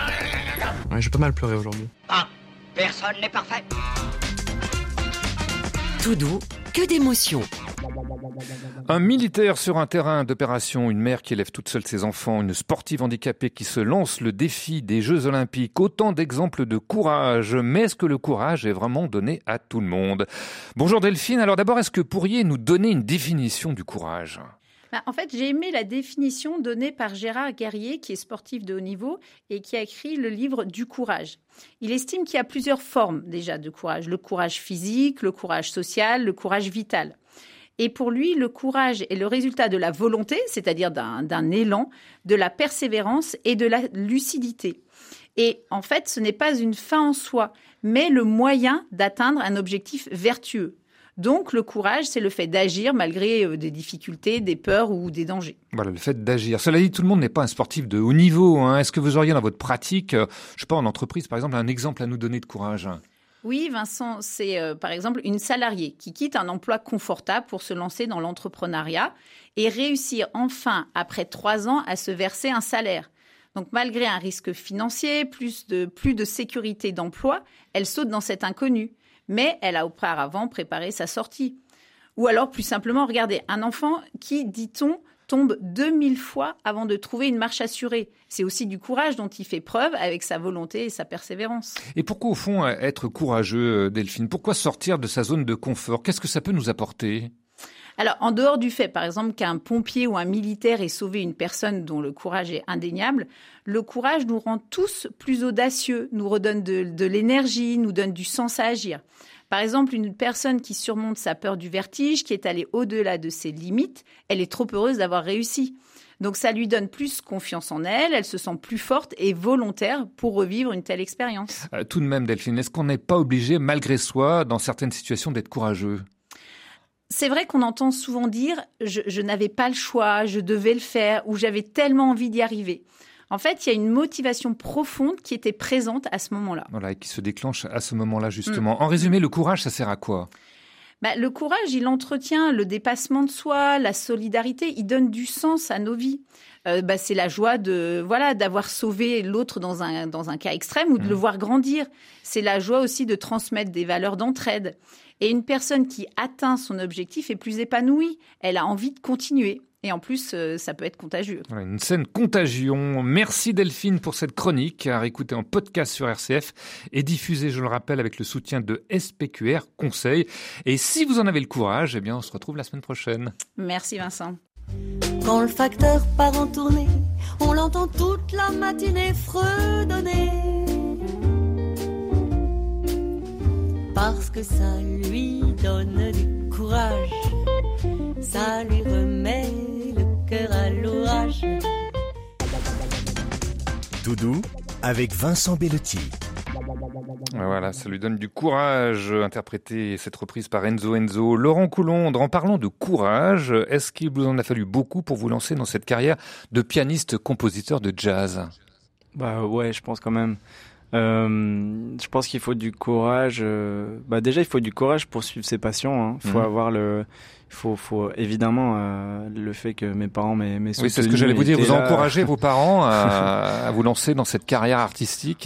Ouais, j'ai pas mal pleuré aujourd'hui. Ah, personne n'est parfait. Tout doux, que d'émotions. Un militaire sur un terrain d'opération, une mère qui élève toute seule ses enfants, une sportive handicapée qui se lance le défi des Jeux Olympiques. Autant d'exemples de courage. Mais est-ce que le courage est vraiment donné à tout le monde? Bonjour Delphine. Alors d'abord, est-ce que pourriez nous donner une définition du courage? Bah, en fait, j'ai aimé la définition donnée par Gérard Guerrier, qui est sportif de haut niveau et qui a écrit le livre du courage. Il estime qu'il y a plusieurs formes déjà de courage. Le courage physique, le courage social, le courage vital. Et pour lui, le courage est le résultat de la volonté, c'est-à-dire d'un, d'un élan, de la persévérance et de la lucidité. Et en fait, ce n'est pas une fin en soi, mais le moyen d'atteindre un objectif vertueux. Donc, le courage, c'est le fait d'agir malgré des difficultés, des peurs ou des dangers. Voilà, le fait d'agir. Cela dit, tout le monde n'est pas un sportif de haut niveau. Hein. Est-ce que vous auriez dans votre pratique, je ne sais pas, en entreprise, par exemple, un exemple à nous donner de courage ? Oui, Vincent, c'est euh, par exemple une salariée qui quitte un emploi confortable pour se lancer dans l'entrepreneuriat et réussir enfin, après trois ans, à se verser un salaire. Donc, malgré un risque financier, plus de, plus de sécurité d'emploi, elle saute dans cet inconnu. Mais elle a auparavant préparé sa sortie. Ou alors, plus simplement, regardez, un enfant qui, dit-on, tombe deux mille fois avant de trouver une marche assurée. C'est aussi du courage dont il fait preuve avec sa volonté et sa persévérance. Et pourquoi, au fond, être courageux, Delphine? Pourquoi sortir de sa zone de confort? Qu'est-ce que ça peut nous apporter? Alors, en dehors du fait, par exemple, qu'un pompier ou un militaire ait sauvé une personne dont le courage est indéniable, le courage nous rend tous plus audacieux, nous redonne de, de l'énergie, nous donne du sens à agir. Par exemple, une personne qui surmonte sa peur du vertige, qui est allée au-delà de ses limites, elle est trop heureuse d'avoir réussi. Donc, ça lui donne plus confiance en elle, elle se sent plus forte et volontaire pour revivre une telle expérience. Euh, tout de même, Delphine, est-ce qu'on n'est pas obligé, malgré soi, dans certaines situations, d'être courageux ? C'est vrai qu'on entend souvent dire je, « je n'avais pas le choix, je devais le faire » ou « j'avais tellement envie d'y arriver ». En fait, il y a une motivation profonde qui était présente à ce moment-là. Voilà, et qui se déclenche à ce moment-là, justement. Mmh. En résumé, le courage, ça sert à quoi ? Bah, le courage, il entretient le dépassement de soi, la solidarité, il donne du sens à nos vies. Euh, bah, c'est la joie de voilà d'avoir sauvé l'autre dans un, dans un cas extrême ou de mmh. le voir grandir. C'est la joie aussi de transmettre des valeurs d'entraide. Et une personne qui atteint son objectif est plus épanouie. Elle a envie de continuer. Et en plus, euh, ça peut être contagieux. Voilà, une saine contagion. Merci Delphine pour cette chronique à réécouter en podcast sur R C F et diffusée, je le rappelle, avec le soutien de S P Q R Conseil. Et si vous en avez le courage, eh bien, on se retrouve la semaine prochaine. Merci Vincent. Quand le facteur part en tournée, on l'entend toute la matinée fredonner. Parce que ça lui donne du courage, ça lui remet le cœur à l'orage. Doudou avec Vincent Bellotti. Voilà, ça lui donne du courage, interprété cette reprise par Enzo Enzo. Laurent Coulondre, en parlant de courage, est-ce qu'il vous en a fallu beaucoup pour vous lancer dans cette carrière de pianiste-compositeur de jazz ? Bah ouais, je pense quand même. Euh, je pense qu'il faut du courage. Euh, bah déjà, il faut du courage pour suivre ses passions. Hein. Il faut mmh. avoir le, il faut, faut évidemment euh, le fait que mes parents m'aient soutenus. Oui, c'est ce que j'allais vous dire. Vous là... encouragez vos parents à, à vous lancer dans cette carrière artistique.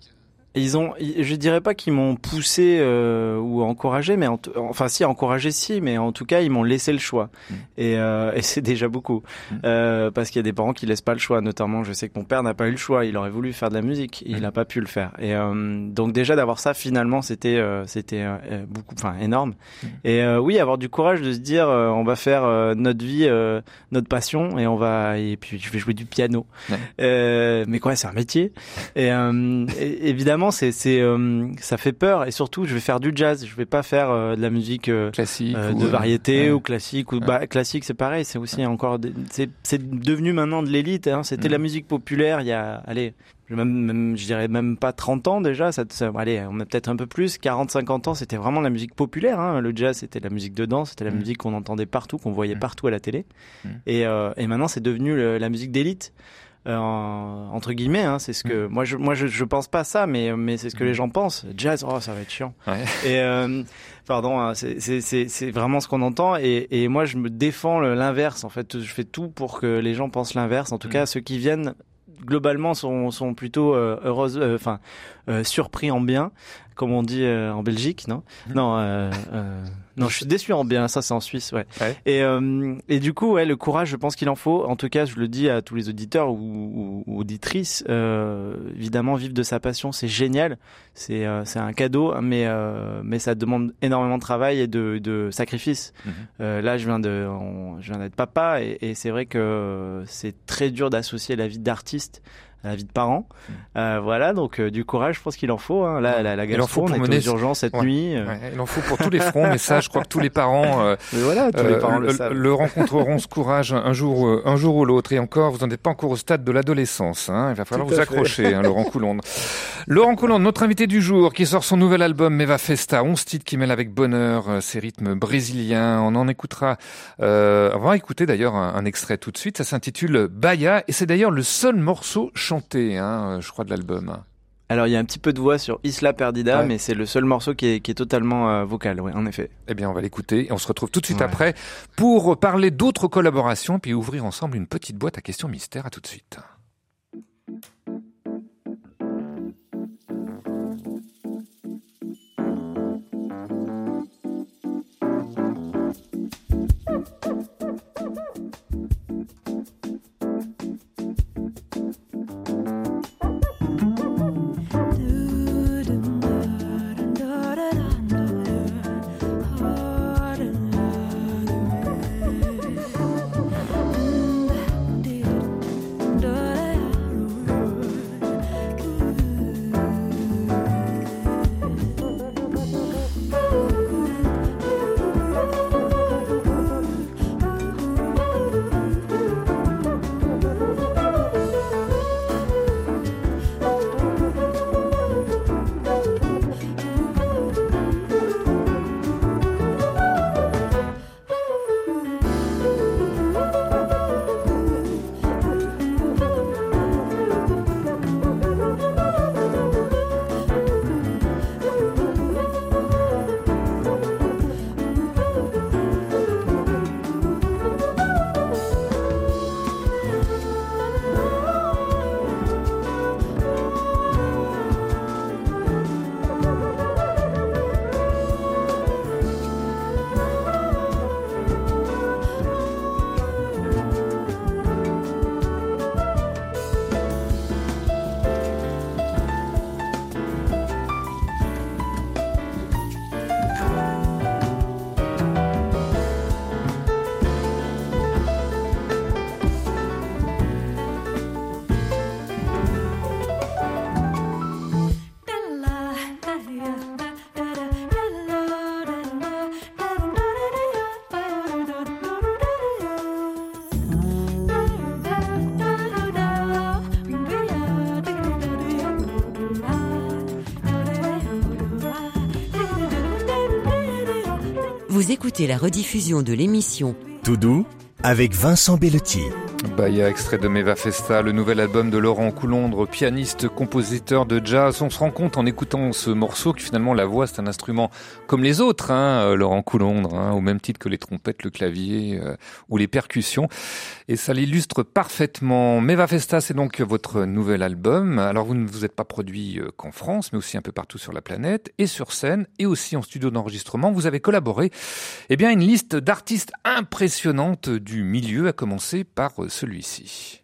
Ils ont, je dirais pas qu'ils m'ont poussé euh, ou encouragé, mais en t- enfin si encouragé si, mais en tout cas ils m'ont laissé le choix mmh. et, euh, et c'est déjà beaucoup mmh. euh, parce qu'il y a des parents qui laissent pas le choix. Notamment, je sais que mon père n'a pas eu le choix. Il aurait voulu faire de la musique, il n'a mmh. pas pu le faire. Et euh, donc déjà d'avoir ça finalement c'était euh, c'était euh, beaucoup, enfin énorme. Mmh. Et euh, oui, avoir du courage de se dire euh, on va faire euh, notre vie, euh, notre passion et on va et puis je vais jouer du piano. Mmh. Euh, mais quoi, c'est un métier. Et, euh, et évidemment. C'est, c'est, euh, ça fait peur et surtout je vais faire du jazz. Je vais pas faire euh, de la musique euh, classique euh, ou de variété ouais. ou classique ou ouais. bah, classique c'est pareil. C'est aussi ouais. encore des, c'est, c'est devenu maintenant de l'élite. Hein. C'était mmh. la musique populaire il y a allez même, même je dirais même pas trente ans déjà. Ça, ça, allez on a peut-être un peu plus quarante cinquante ans. C'était vraiment la musique populaire. Hein. Le jazz c'était la musique de danse. C'était la mmh. musique qu'on entendait partout, qu'on voyait mmh. partout à la télé. Mmh. Et, euh, et maintenant c'est devenu le, la musique d'élite. Euh, entre guillemets, hein, c'est ce que mmh. moi je moi je, je pense pas ça, mais mais c'est ce que mmh. les gens pensent. Jazz, oh ça va être chiant. Ouais. Et euh, pardon, hein, c'est c'est c'est c'est vraiment ce qu'on entend. Et et moi je me défends le, l'inverse. En fait, je fais tout pour que les gens pensent l'inverse. En tout mmh. cas, ceux qui viennent globalement sont sont plutôt euh, heureuses, enfin euh, euh, surpris en bien, comme on dit euh, en Belgique, non mmh. Non. Euh, euh, Non, je suis déçu en bien, ça c'est en Suisse, ouais. ouais. Et euh, et du coup, ouais, le courage, je pense qu'il en faut. En tout cas, je le dis à tous les auditeurs ou, ou, ou auditrices. Euh, évidemment, vivre de sa passion, c'est génial, c'est euh, c'est un cadeau, mais euh, mais ça demande énormément de travail et de de sacrifice. Mm-hmm. Euh, là, je viens de, on, je viens d'être papa et, et c'est vrai que c'est très dur d'associer la vie d'artiste à la vie de parents. Mmh. Euh, voilà, donc euh, du courage, je pense qu'il en faut. Hein. Là, la, la gastro, on était aux urgences cette ouais. nuit. Euh... Ouais, il en faut pour tous les fronts, mais ça, je crois que tous les parents, euh, mais voilà, tous euh, les parents le, le, savent. le rencontreront ce courage un jour, un jour ou l'autre. Et encore, vous n'en êtes pas encore au stade de l'adolescence. Hein. Il va falloir tout vous accrocher, hein, Laurent Coulondre. Laurent Coulondre, notre invité du jour, qui sort son nouvel album Meva Festa, onze titres qui mêlent avec bonheur euh, ses rythmes brésiliens. On en écoutera. Euh, on va écouter d'ailleurs un, un extrait tout de suite. Ça s'intitule Bahia, et c'est d'ailleurs le seul morceau chanté. Hein. Je crois de l'album. Alors il y a un petit peu de voix sur Isla Perdida, ouais. mais c'est le seul morceau qui est, qui est totalement euh, vocal, oui, en effet. Eh bien, on va l'écouter et on se retrouve tout de suite ouais. après pour parler d'autres collaborations puis ouvrir ensemble une petite boîte à questions mystères. À tout de suite. Da Vous écoutez la rediffusion de l'émission Tout doux avec Vincent Bellotti. Bahia, extrait de Meva Festa, le nouvel album de Laurent Coulondre, pianiste, compositeur de jazz. On se rend compte en écoutant ce morceau que finalement la voix c'est un instrument comme les autres, hein, Laurent Coulondre, hein, au même titre que les trompettes, le clavier euh, ou les percussions. Et ça l'illustre parfaitement. Meva Festa, c'est donc votre nouvel album. Alors vous ne vous êtes pas produit qu'en France, mais aussi un peu partout sur la planète, et sur scène, et aussi en studio d'enregistrement. Vous avez collaboré, eh bien, une liste d'artistes impressionnantes du milieu, à commencer par celui-ci.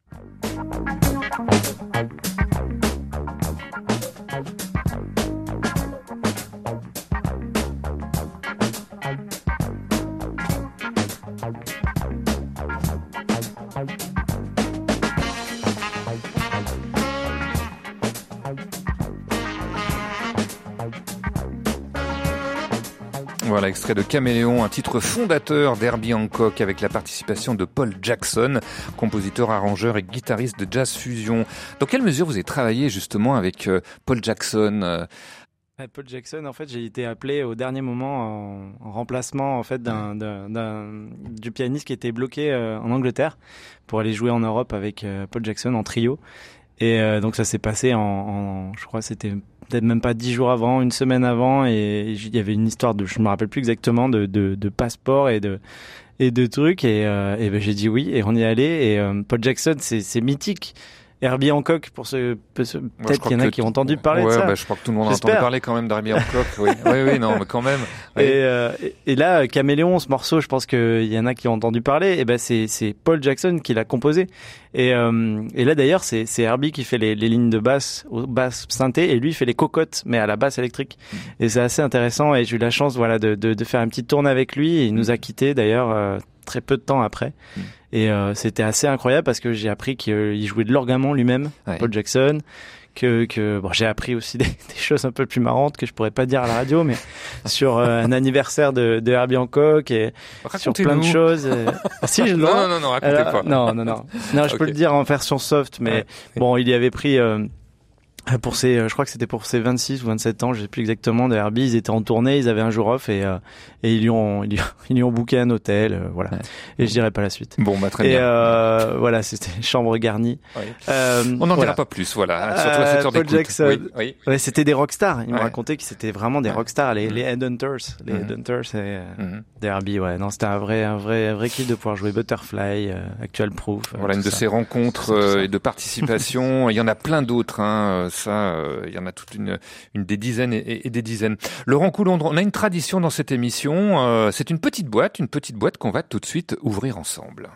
Voilà, extrait de Caméléon, un titre fondateur d'Herbie Hancock avec la participation de Paul Jackson, compositeur, arrangeur et guitariste de jazz fusion. Dans quelle mesure vous avez travaillé justement avec euh, Paul Jackson ? Paul Jackson, en fait, j'ai été appelé au dernier moment en, en remplacement en fait d'un, d'un, d'un du pianiste qui était bloqué euh, en Angleterre pour aller jouer en Europe avec euh, Paul Jackson en trio. Et euh, donc ça s'est passé en, en je crois que c'était peut-être même pas dix jours avant, une semaine avant, et il y avait une histoire de, je me rappelle plus exactement, de, de, de passeport et de et de trucs, et, euh, et ben j'ai dit oui, et on y est allé. Et euh, Paul Jackson, c'est, c'est mythique. Herbie Hancock, pour ce, ce peut-être qu'il y en a que qui ont entendu parler ouais, de ça. Bah, je crois que tout le monde J'espère. a entendu parler quand même d'Herbie Hancock. Oui, oui, oui, non, mais quand même. Oui. Et, euh, et là, Caméléon, ce morceau, je pense qu'il y en a qui ont entendu parler. Et ben, c'est, c'est Paul Jackson qui l'a composé. Et, euh, et là, d'ailleurs, c'est, c'est Herbie qui fait les, les lignes de basse, basse synthé, et lui, il fait les cocottes, mais à la basse électrique. Mmh. Et c'est assez intéressant. Et j'ai eu la chance, voilà, de, de, de faire une petite tournée avec lui. Et il nous a quittés, d'ailleurs, euh, très peu de temps après. Mmh. Et euh, c'était assez incroyable parce que j'ai appris qu'il jouait de l'orgamon lui-même, ouais. Paul Jackson. Que, que bon, j'ai appris aussi des, des choses un peu plus marrantes que je pourrais pas dire à la radio, mais sur euh, un anniversaire de, de Herbie Hancock et sur plein de choses. Et... Ah, si, je non, non, non, non, racontez Alors, pas. Non, non, non. Non, je okay. peux le dire en version soft, mais ouais. bon, il y avait pris. Euh, Pour ses, je crois que c'était pour ses vingt-six ou vingt-sept ans, je sais plus exactement, de Herbie. Ils étaient en tournée, ils avaient un jour off et, euh, et ils lui ont, ils lui, ils lui ont booké un hôtel, euh, voilà. Ouais. Et je dirais pas la suite. Bon, bah très et bien. Euh, voilà, c'était chambre garnie. Oui. Euh, On n'en voilà. dira pas plus, voilà. Surtout à cette heure Paul d'écoute. Jackson. Oui, oui. Ouais, c'était des rockstars. Ils ouais. m'ont raconté que c'était vraiment des ouais. rockstars, les, mmh. les Headhunters, les mmh. Headhunters et euh, mmh. des Herbie. Ouais, non, c'était un vrai, un vrai, un vrai kiff de pouvoir jouer Butterfly, euh, Actual Proof. Euh, voilà, une de ça. ces rencontres euh, et de participation. Il y en a plein d'autres, hein. Ça. Euh, Il y en a toute une, une des dizaines et, et des dizaines. Laurent Coulondre, on a une tradition dans cette émission. Euh, c'est une petite boîte, une petite boîte qu'on va tout de suite ouvrir ensemble.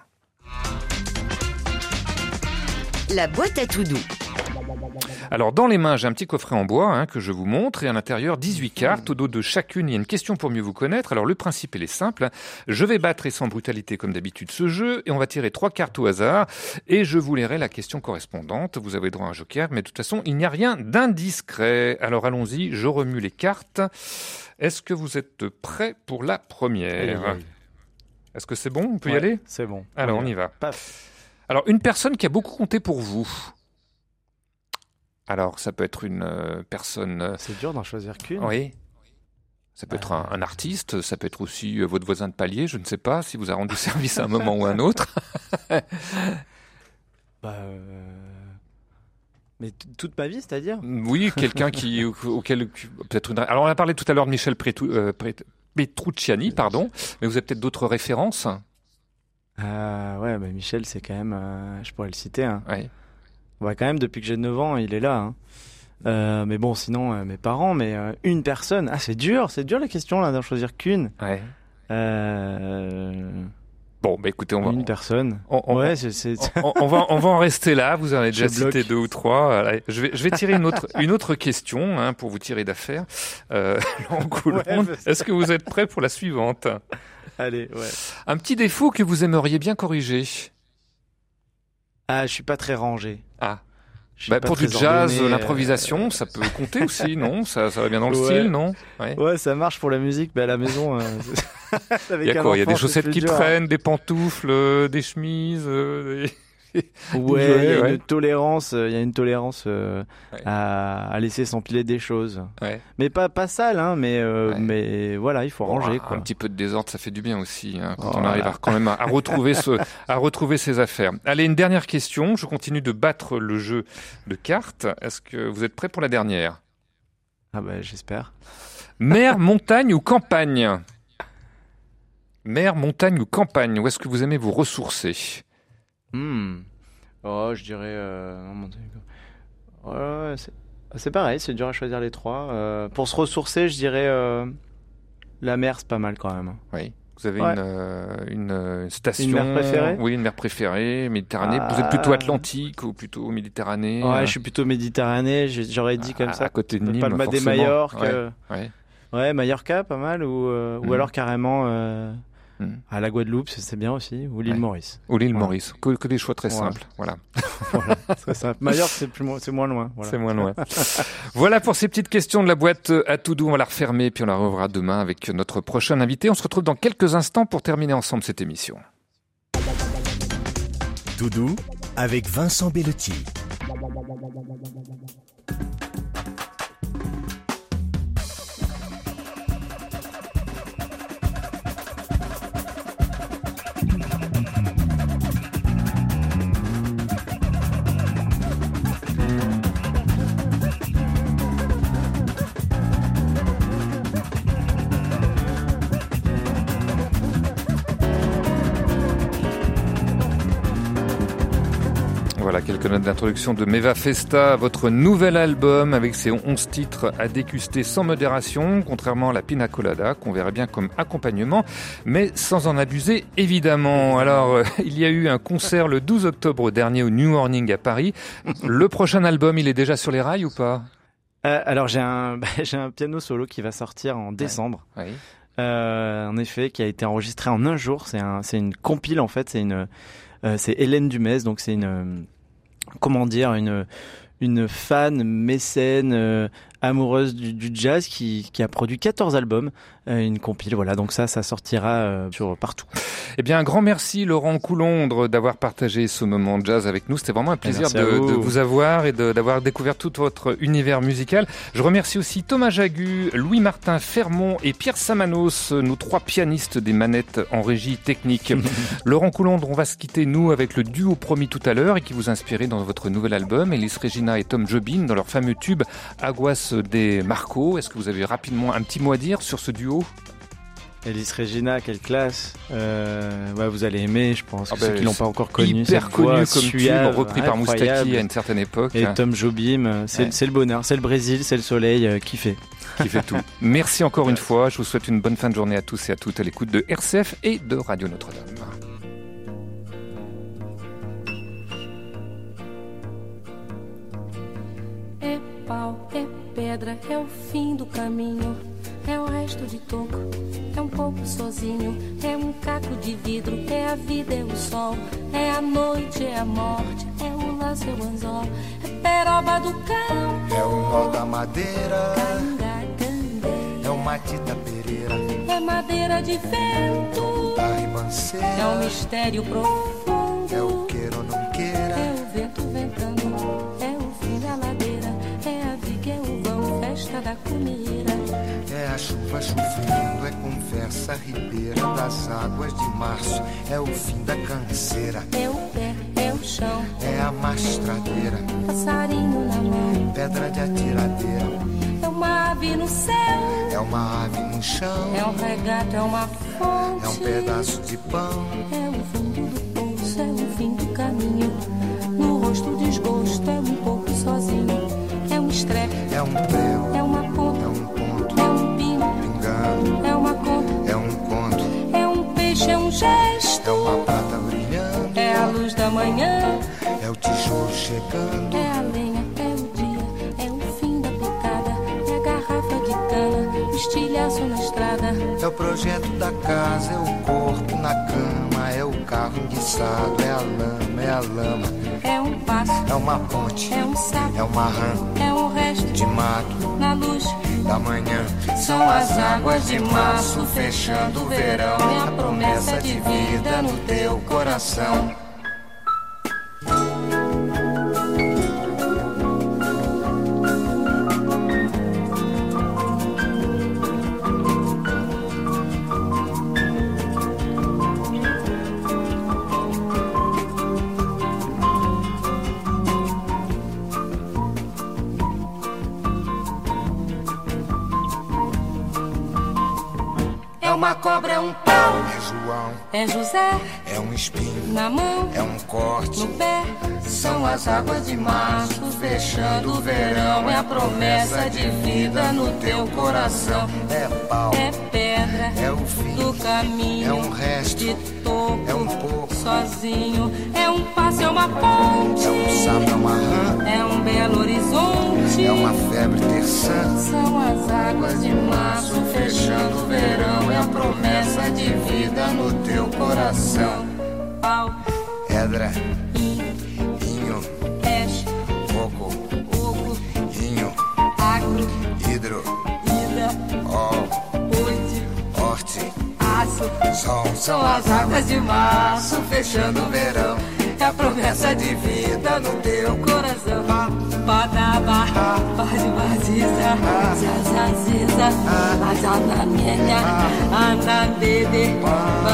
La boîte à tout doux. Alors, dans les mains, j'ai un petit coffret en bois hein, que je vous montre et à l'intérieur, dix-huit cartes. Au dos de chacune, il y a une question pour mieux vous connaître. Alors, le principe, il est simple. Je vais battre et sans brutalité, comme d'habitude, ce jeu et on va tirer trois cartes au hasard et je vous lirai la question correspondante. Vous avez droit à un joker, mais de toute façon, il n'y a rien d'indiscret. Alors, allons-y, je remue les cartes. Est-ce que vous êtes prêts pour la première ? Oui, oui. Est-ce que c'est bon ? On peut ouais, y aller ? C'est bon. Alors, on y va. Paf. Alors, une personne qui a beaucoup compté pour vous. Alors, ça peut être une euh, personne... Euh... C'est dur d'en choisir qu'une. Oui. Ça peut euh... être un, un artiste, ça peut être aussi euh, votre voisin de palier, je ne sais pas, si vous a rendu service à un moment ou à un autre. bah... Euh... Mais t- toute ma vie, c'est-à-dire ? Oui, quelqu'un qui, auquel... Peut-être une... Alors, on a parlé tout à l'heure de Michel Prétou... euh, Petrucciani, pardon, mais vous avez peut-être d'autres références ? euh, Ouais, bah Michel, c'est quand même... Euh, je pourrais le citer, hein. Oui. Ouais, quand même, depuis que j'ai neuf ans, il est là. Hein. Euh, mais bon, sinon, euh, mes parents, mais euh, une personne. Ah, c'est dur, c'est dur la question, là, d'en choisir qu'une. Ouais. Euh... Bon, bah écoutez, on va... Une personne. On, on, ouais, c'est... c'est... On, on, va, on va en rester là, vous en avez déjà je cité bloque. deux ou trois. Allez, je, vais, je vais tirer une autre, une autre question hein, pour vous tirer d'affaire. Euh, ouais, est-ce que vous êtes prêts pour la suivante ? Allez, ouais. Un petit défaut que vous aimeriez bien corriger ? Ah, je suis pas très rangé. Ah. Bah, pour du jazz, ordonné, l'improvisation, euh... ça peut compter aussi, non ? ça, ça va bien dans le ouais. style, non ? ouais. ouais, ça marche pour la musique, mais à la maison... Euh... Il y a quoi ? Il y a des chaussettes qui dur, traînent, hein. Des pantoufles, euh, des chemises... Euh, des... Ouais, il y a une tolérance, il y a une tolérance euh, ouais. à, à laisser s'empiler des choses. Ouais. Mais pas pas sale, hein, mais euh, ouais. mais voilà, il faut bon, ranger. Un, quoi. un petit peu de désordre, ça fait du bien aussi, hein, quand oh, on arrive à, quand même à, à retrouver ce, à retrouver ses affaires. Allez, une dernière question. Je continue de battre le jeu de cartes. Est-ce que vous êtes prêts pour la dernière? Ah bah j'espère. Mer, montagne ou campagne? Mer, montagne ou campagne? Où est-ce que vous aimez vous ressourcer? Hmm. Oh, je dirais. Euh... Ouais, c'est... c'est pareil, c'est dur à choisir les trois. Euh, pour se ressourcer, je dirais. Euh... La mer, c'est pas mal quand même. Oui. Vous avez ouais. une, euh, une, une station. Une mer préférée? Oui, une mer préférée, Méditerranée. Ah. Vous êtes plutôt Atlantique ou plutôt Méditerranée? Ouais, euh... je suis plutôt Méditerranée, j'aurais dit comme ah, ça. À côté de Nîmes, Palma forcément. des Majorques. Ouais. Euh... Ouais. ouais, Mallorca, pas mal. Ou, euh, mmh. ou alors carrément. Euh... Mmh. À la Guadeloupe, c'est bien aussi, ou l'île ouais. Maurice. Ou l'île voilà. Maurice, que, que des choix très voilà. simples. Voilà. voilà, très simple. Majorque, c'est, plus, c'est moins loin. Voilà. C'est moins loin. Voilà pour ces petites questions de la boîte à tout doux. On va la refermer, puis on la reverra demain avec notre prochain invité. On se retrouve dans quelques instants pour terminer ensemble cette émission. Tout doux avec Vincent Bellotti. Voilà, quelques notes d'introduction de Meva Festa, votre nouvel album avec ses onze titres à déguster sans modération, contrairement à la Pina Colada, qu'on verrait bien comme accompagnement, mais sans en abuser, évidemment. Alors, euh, il y a eu un concert le douze octobre dernier au New Morning à Paris. Le prochain album, il est déjà sur les rails ou pas? euh, Alors, j'ai un, bah, j'ai un piano solo qui va sortir en décembre. Ouais. Oui. Euh, en effet, qui a été enregistré en un jour. C'est, un, c'est une compile, en fait. C'est une... Euh, c'est Hélène Dumez, donc c'est une, euh, comment dire, une, une fan mécène euh, amoureuse du, du jazz qui, qui a produit quatorze albums, euh, une compile. Voilà, donc ça, ça sortira euh, sur partout. Eh bien, un grand merci Laurent Coulondre d'avoir partagé ce moment de jazz avec nous. C'était vraiment un plaisir de vous. de vous avoir et de, d'avoir découvert tout votre univers musical. Je remercie aussi Thomas Jagu, Louis-Martin Fermont et Pierre Samanos, nos trois pianistes des manettes en régie technique. Laurent Coulondre, on va se quitter, nous, avec le duo promis tout à l'heure et qui vous inspirait dans votre nouvel album, Elis Regina et Tom Jobim, dans leur fameux tube Aguas de Marco. Est-ce que vous avez rapidement un petit mot à dire sur ce duo? Elis Regina, quelle classe. Euh, ouais, vous allez aimer, je pense. Ah ben, ceux qui l'ont pas encore connu, hyper connu comme tube, repris par Moustaki à une certaine époque. Et Tom Jobim, c'est, ouais. c'est le bonheur, c'est le Brésil, c'est le soleil euh, qui fait. Qui fait tout. Merci encore une fois. Je vous souhaite une bonne fin de journée à tous et à toutes à l'écoute de R C F et de Radio Notre-Dame. É pau, é pedra, é o fim do caminho. É o resto de toco, é um pouco sozinho. É um caco de vidro, é a vida, é o sol. É a noite, é a morte, é o laço, é o anzol. É peroba do campo, é o nó da madeira. Canga, é o matita pereira. É madeira de vento, da ribanceira. É um mistério profundo, é o queira ou não queira. É o vento ventando, é o fim da ladeira. É a viga, é o vão, festa da comida. É a chuva chovendo, é conversa ribeira das águas de março, é o fim da canseira. É o pé, é o chão, é a mastradeira, passarinho na mão, pedra de atiradeira. É uma ave no céu, é uma ave no chão, é um regato, é uma fonte, é um pedaço de pão. É o fundo do poço, é o fim do caminho. No rosto o desgosto, é um pouco sozinho. É um estrepe, é um prego, é uma ponta, é um ponto, é um pino, pingando, é uma conta, é um conto, é um peixe, é um gesto, é uma prata brilhando, é a luz da manhã, é o tijolo chegando, é a lenha, é o dia, é o fim da picada, é a garrafa de cana, o estilhaço na estrada, é o projeto da casa, é o corpo na cama, é o carro enguiçado, é a lama, é a lama, é um passo, é uma ponte, é um sapo, é uma rã, é um resto de mato, na luz da manhã. São as águas de março fechando o verão, é a promessa de vida no teu coração. uma cobra, é um pau. É João, é José, é um espinho na mão, é um corte no pé. São as águas de março fechando o verão. É a promessa de vida no teu coração. É pau, é pedra, é o fim do caminho, é um resto, de topo, é um pouco sozinho. É um passo, é uma ponte, é um sapo, é uma rã, é um belo horizonte, é uma febre terçã. São as águas de março fechando o verão. É a promessa de vida no teu coração. Pau, pedra, inho, peixe, coco, oco, inho, agro, hidro, ida, ol, urte, horte, aço, sol. São as águas de março fechando o verão. É a promessa de vida no teu coração. Badaba, badibaziza, zazaziza, azanamenha, anabebe,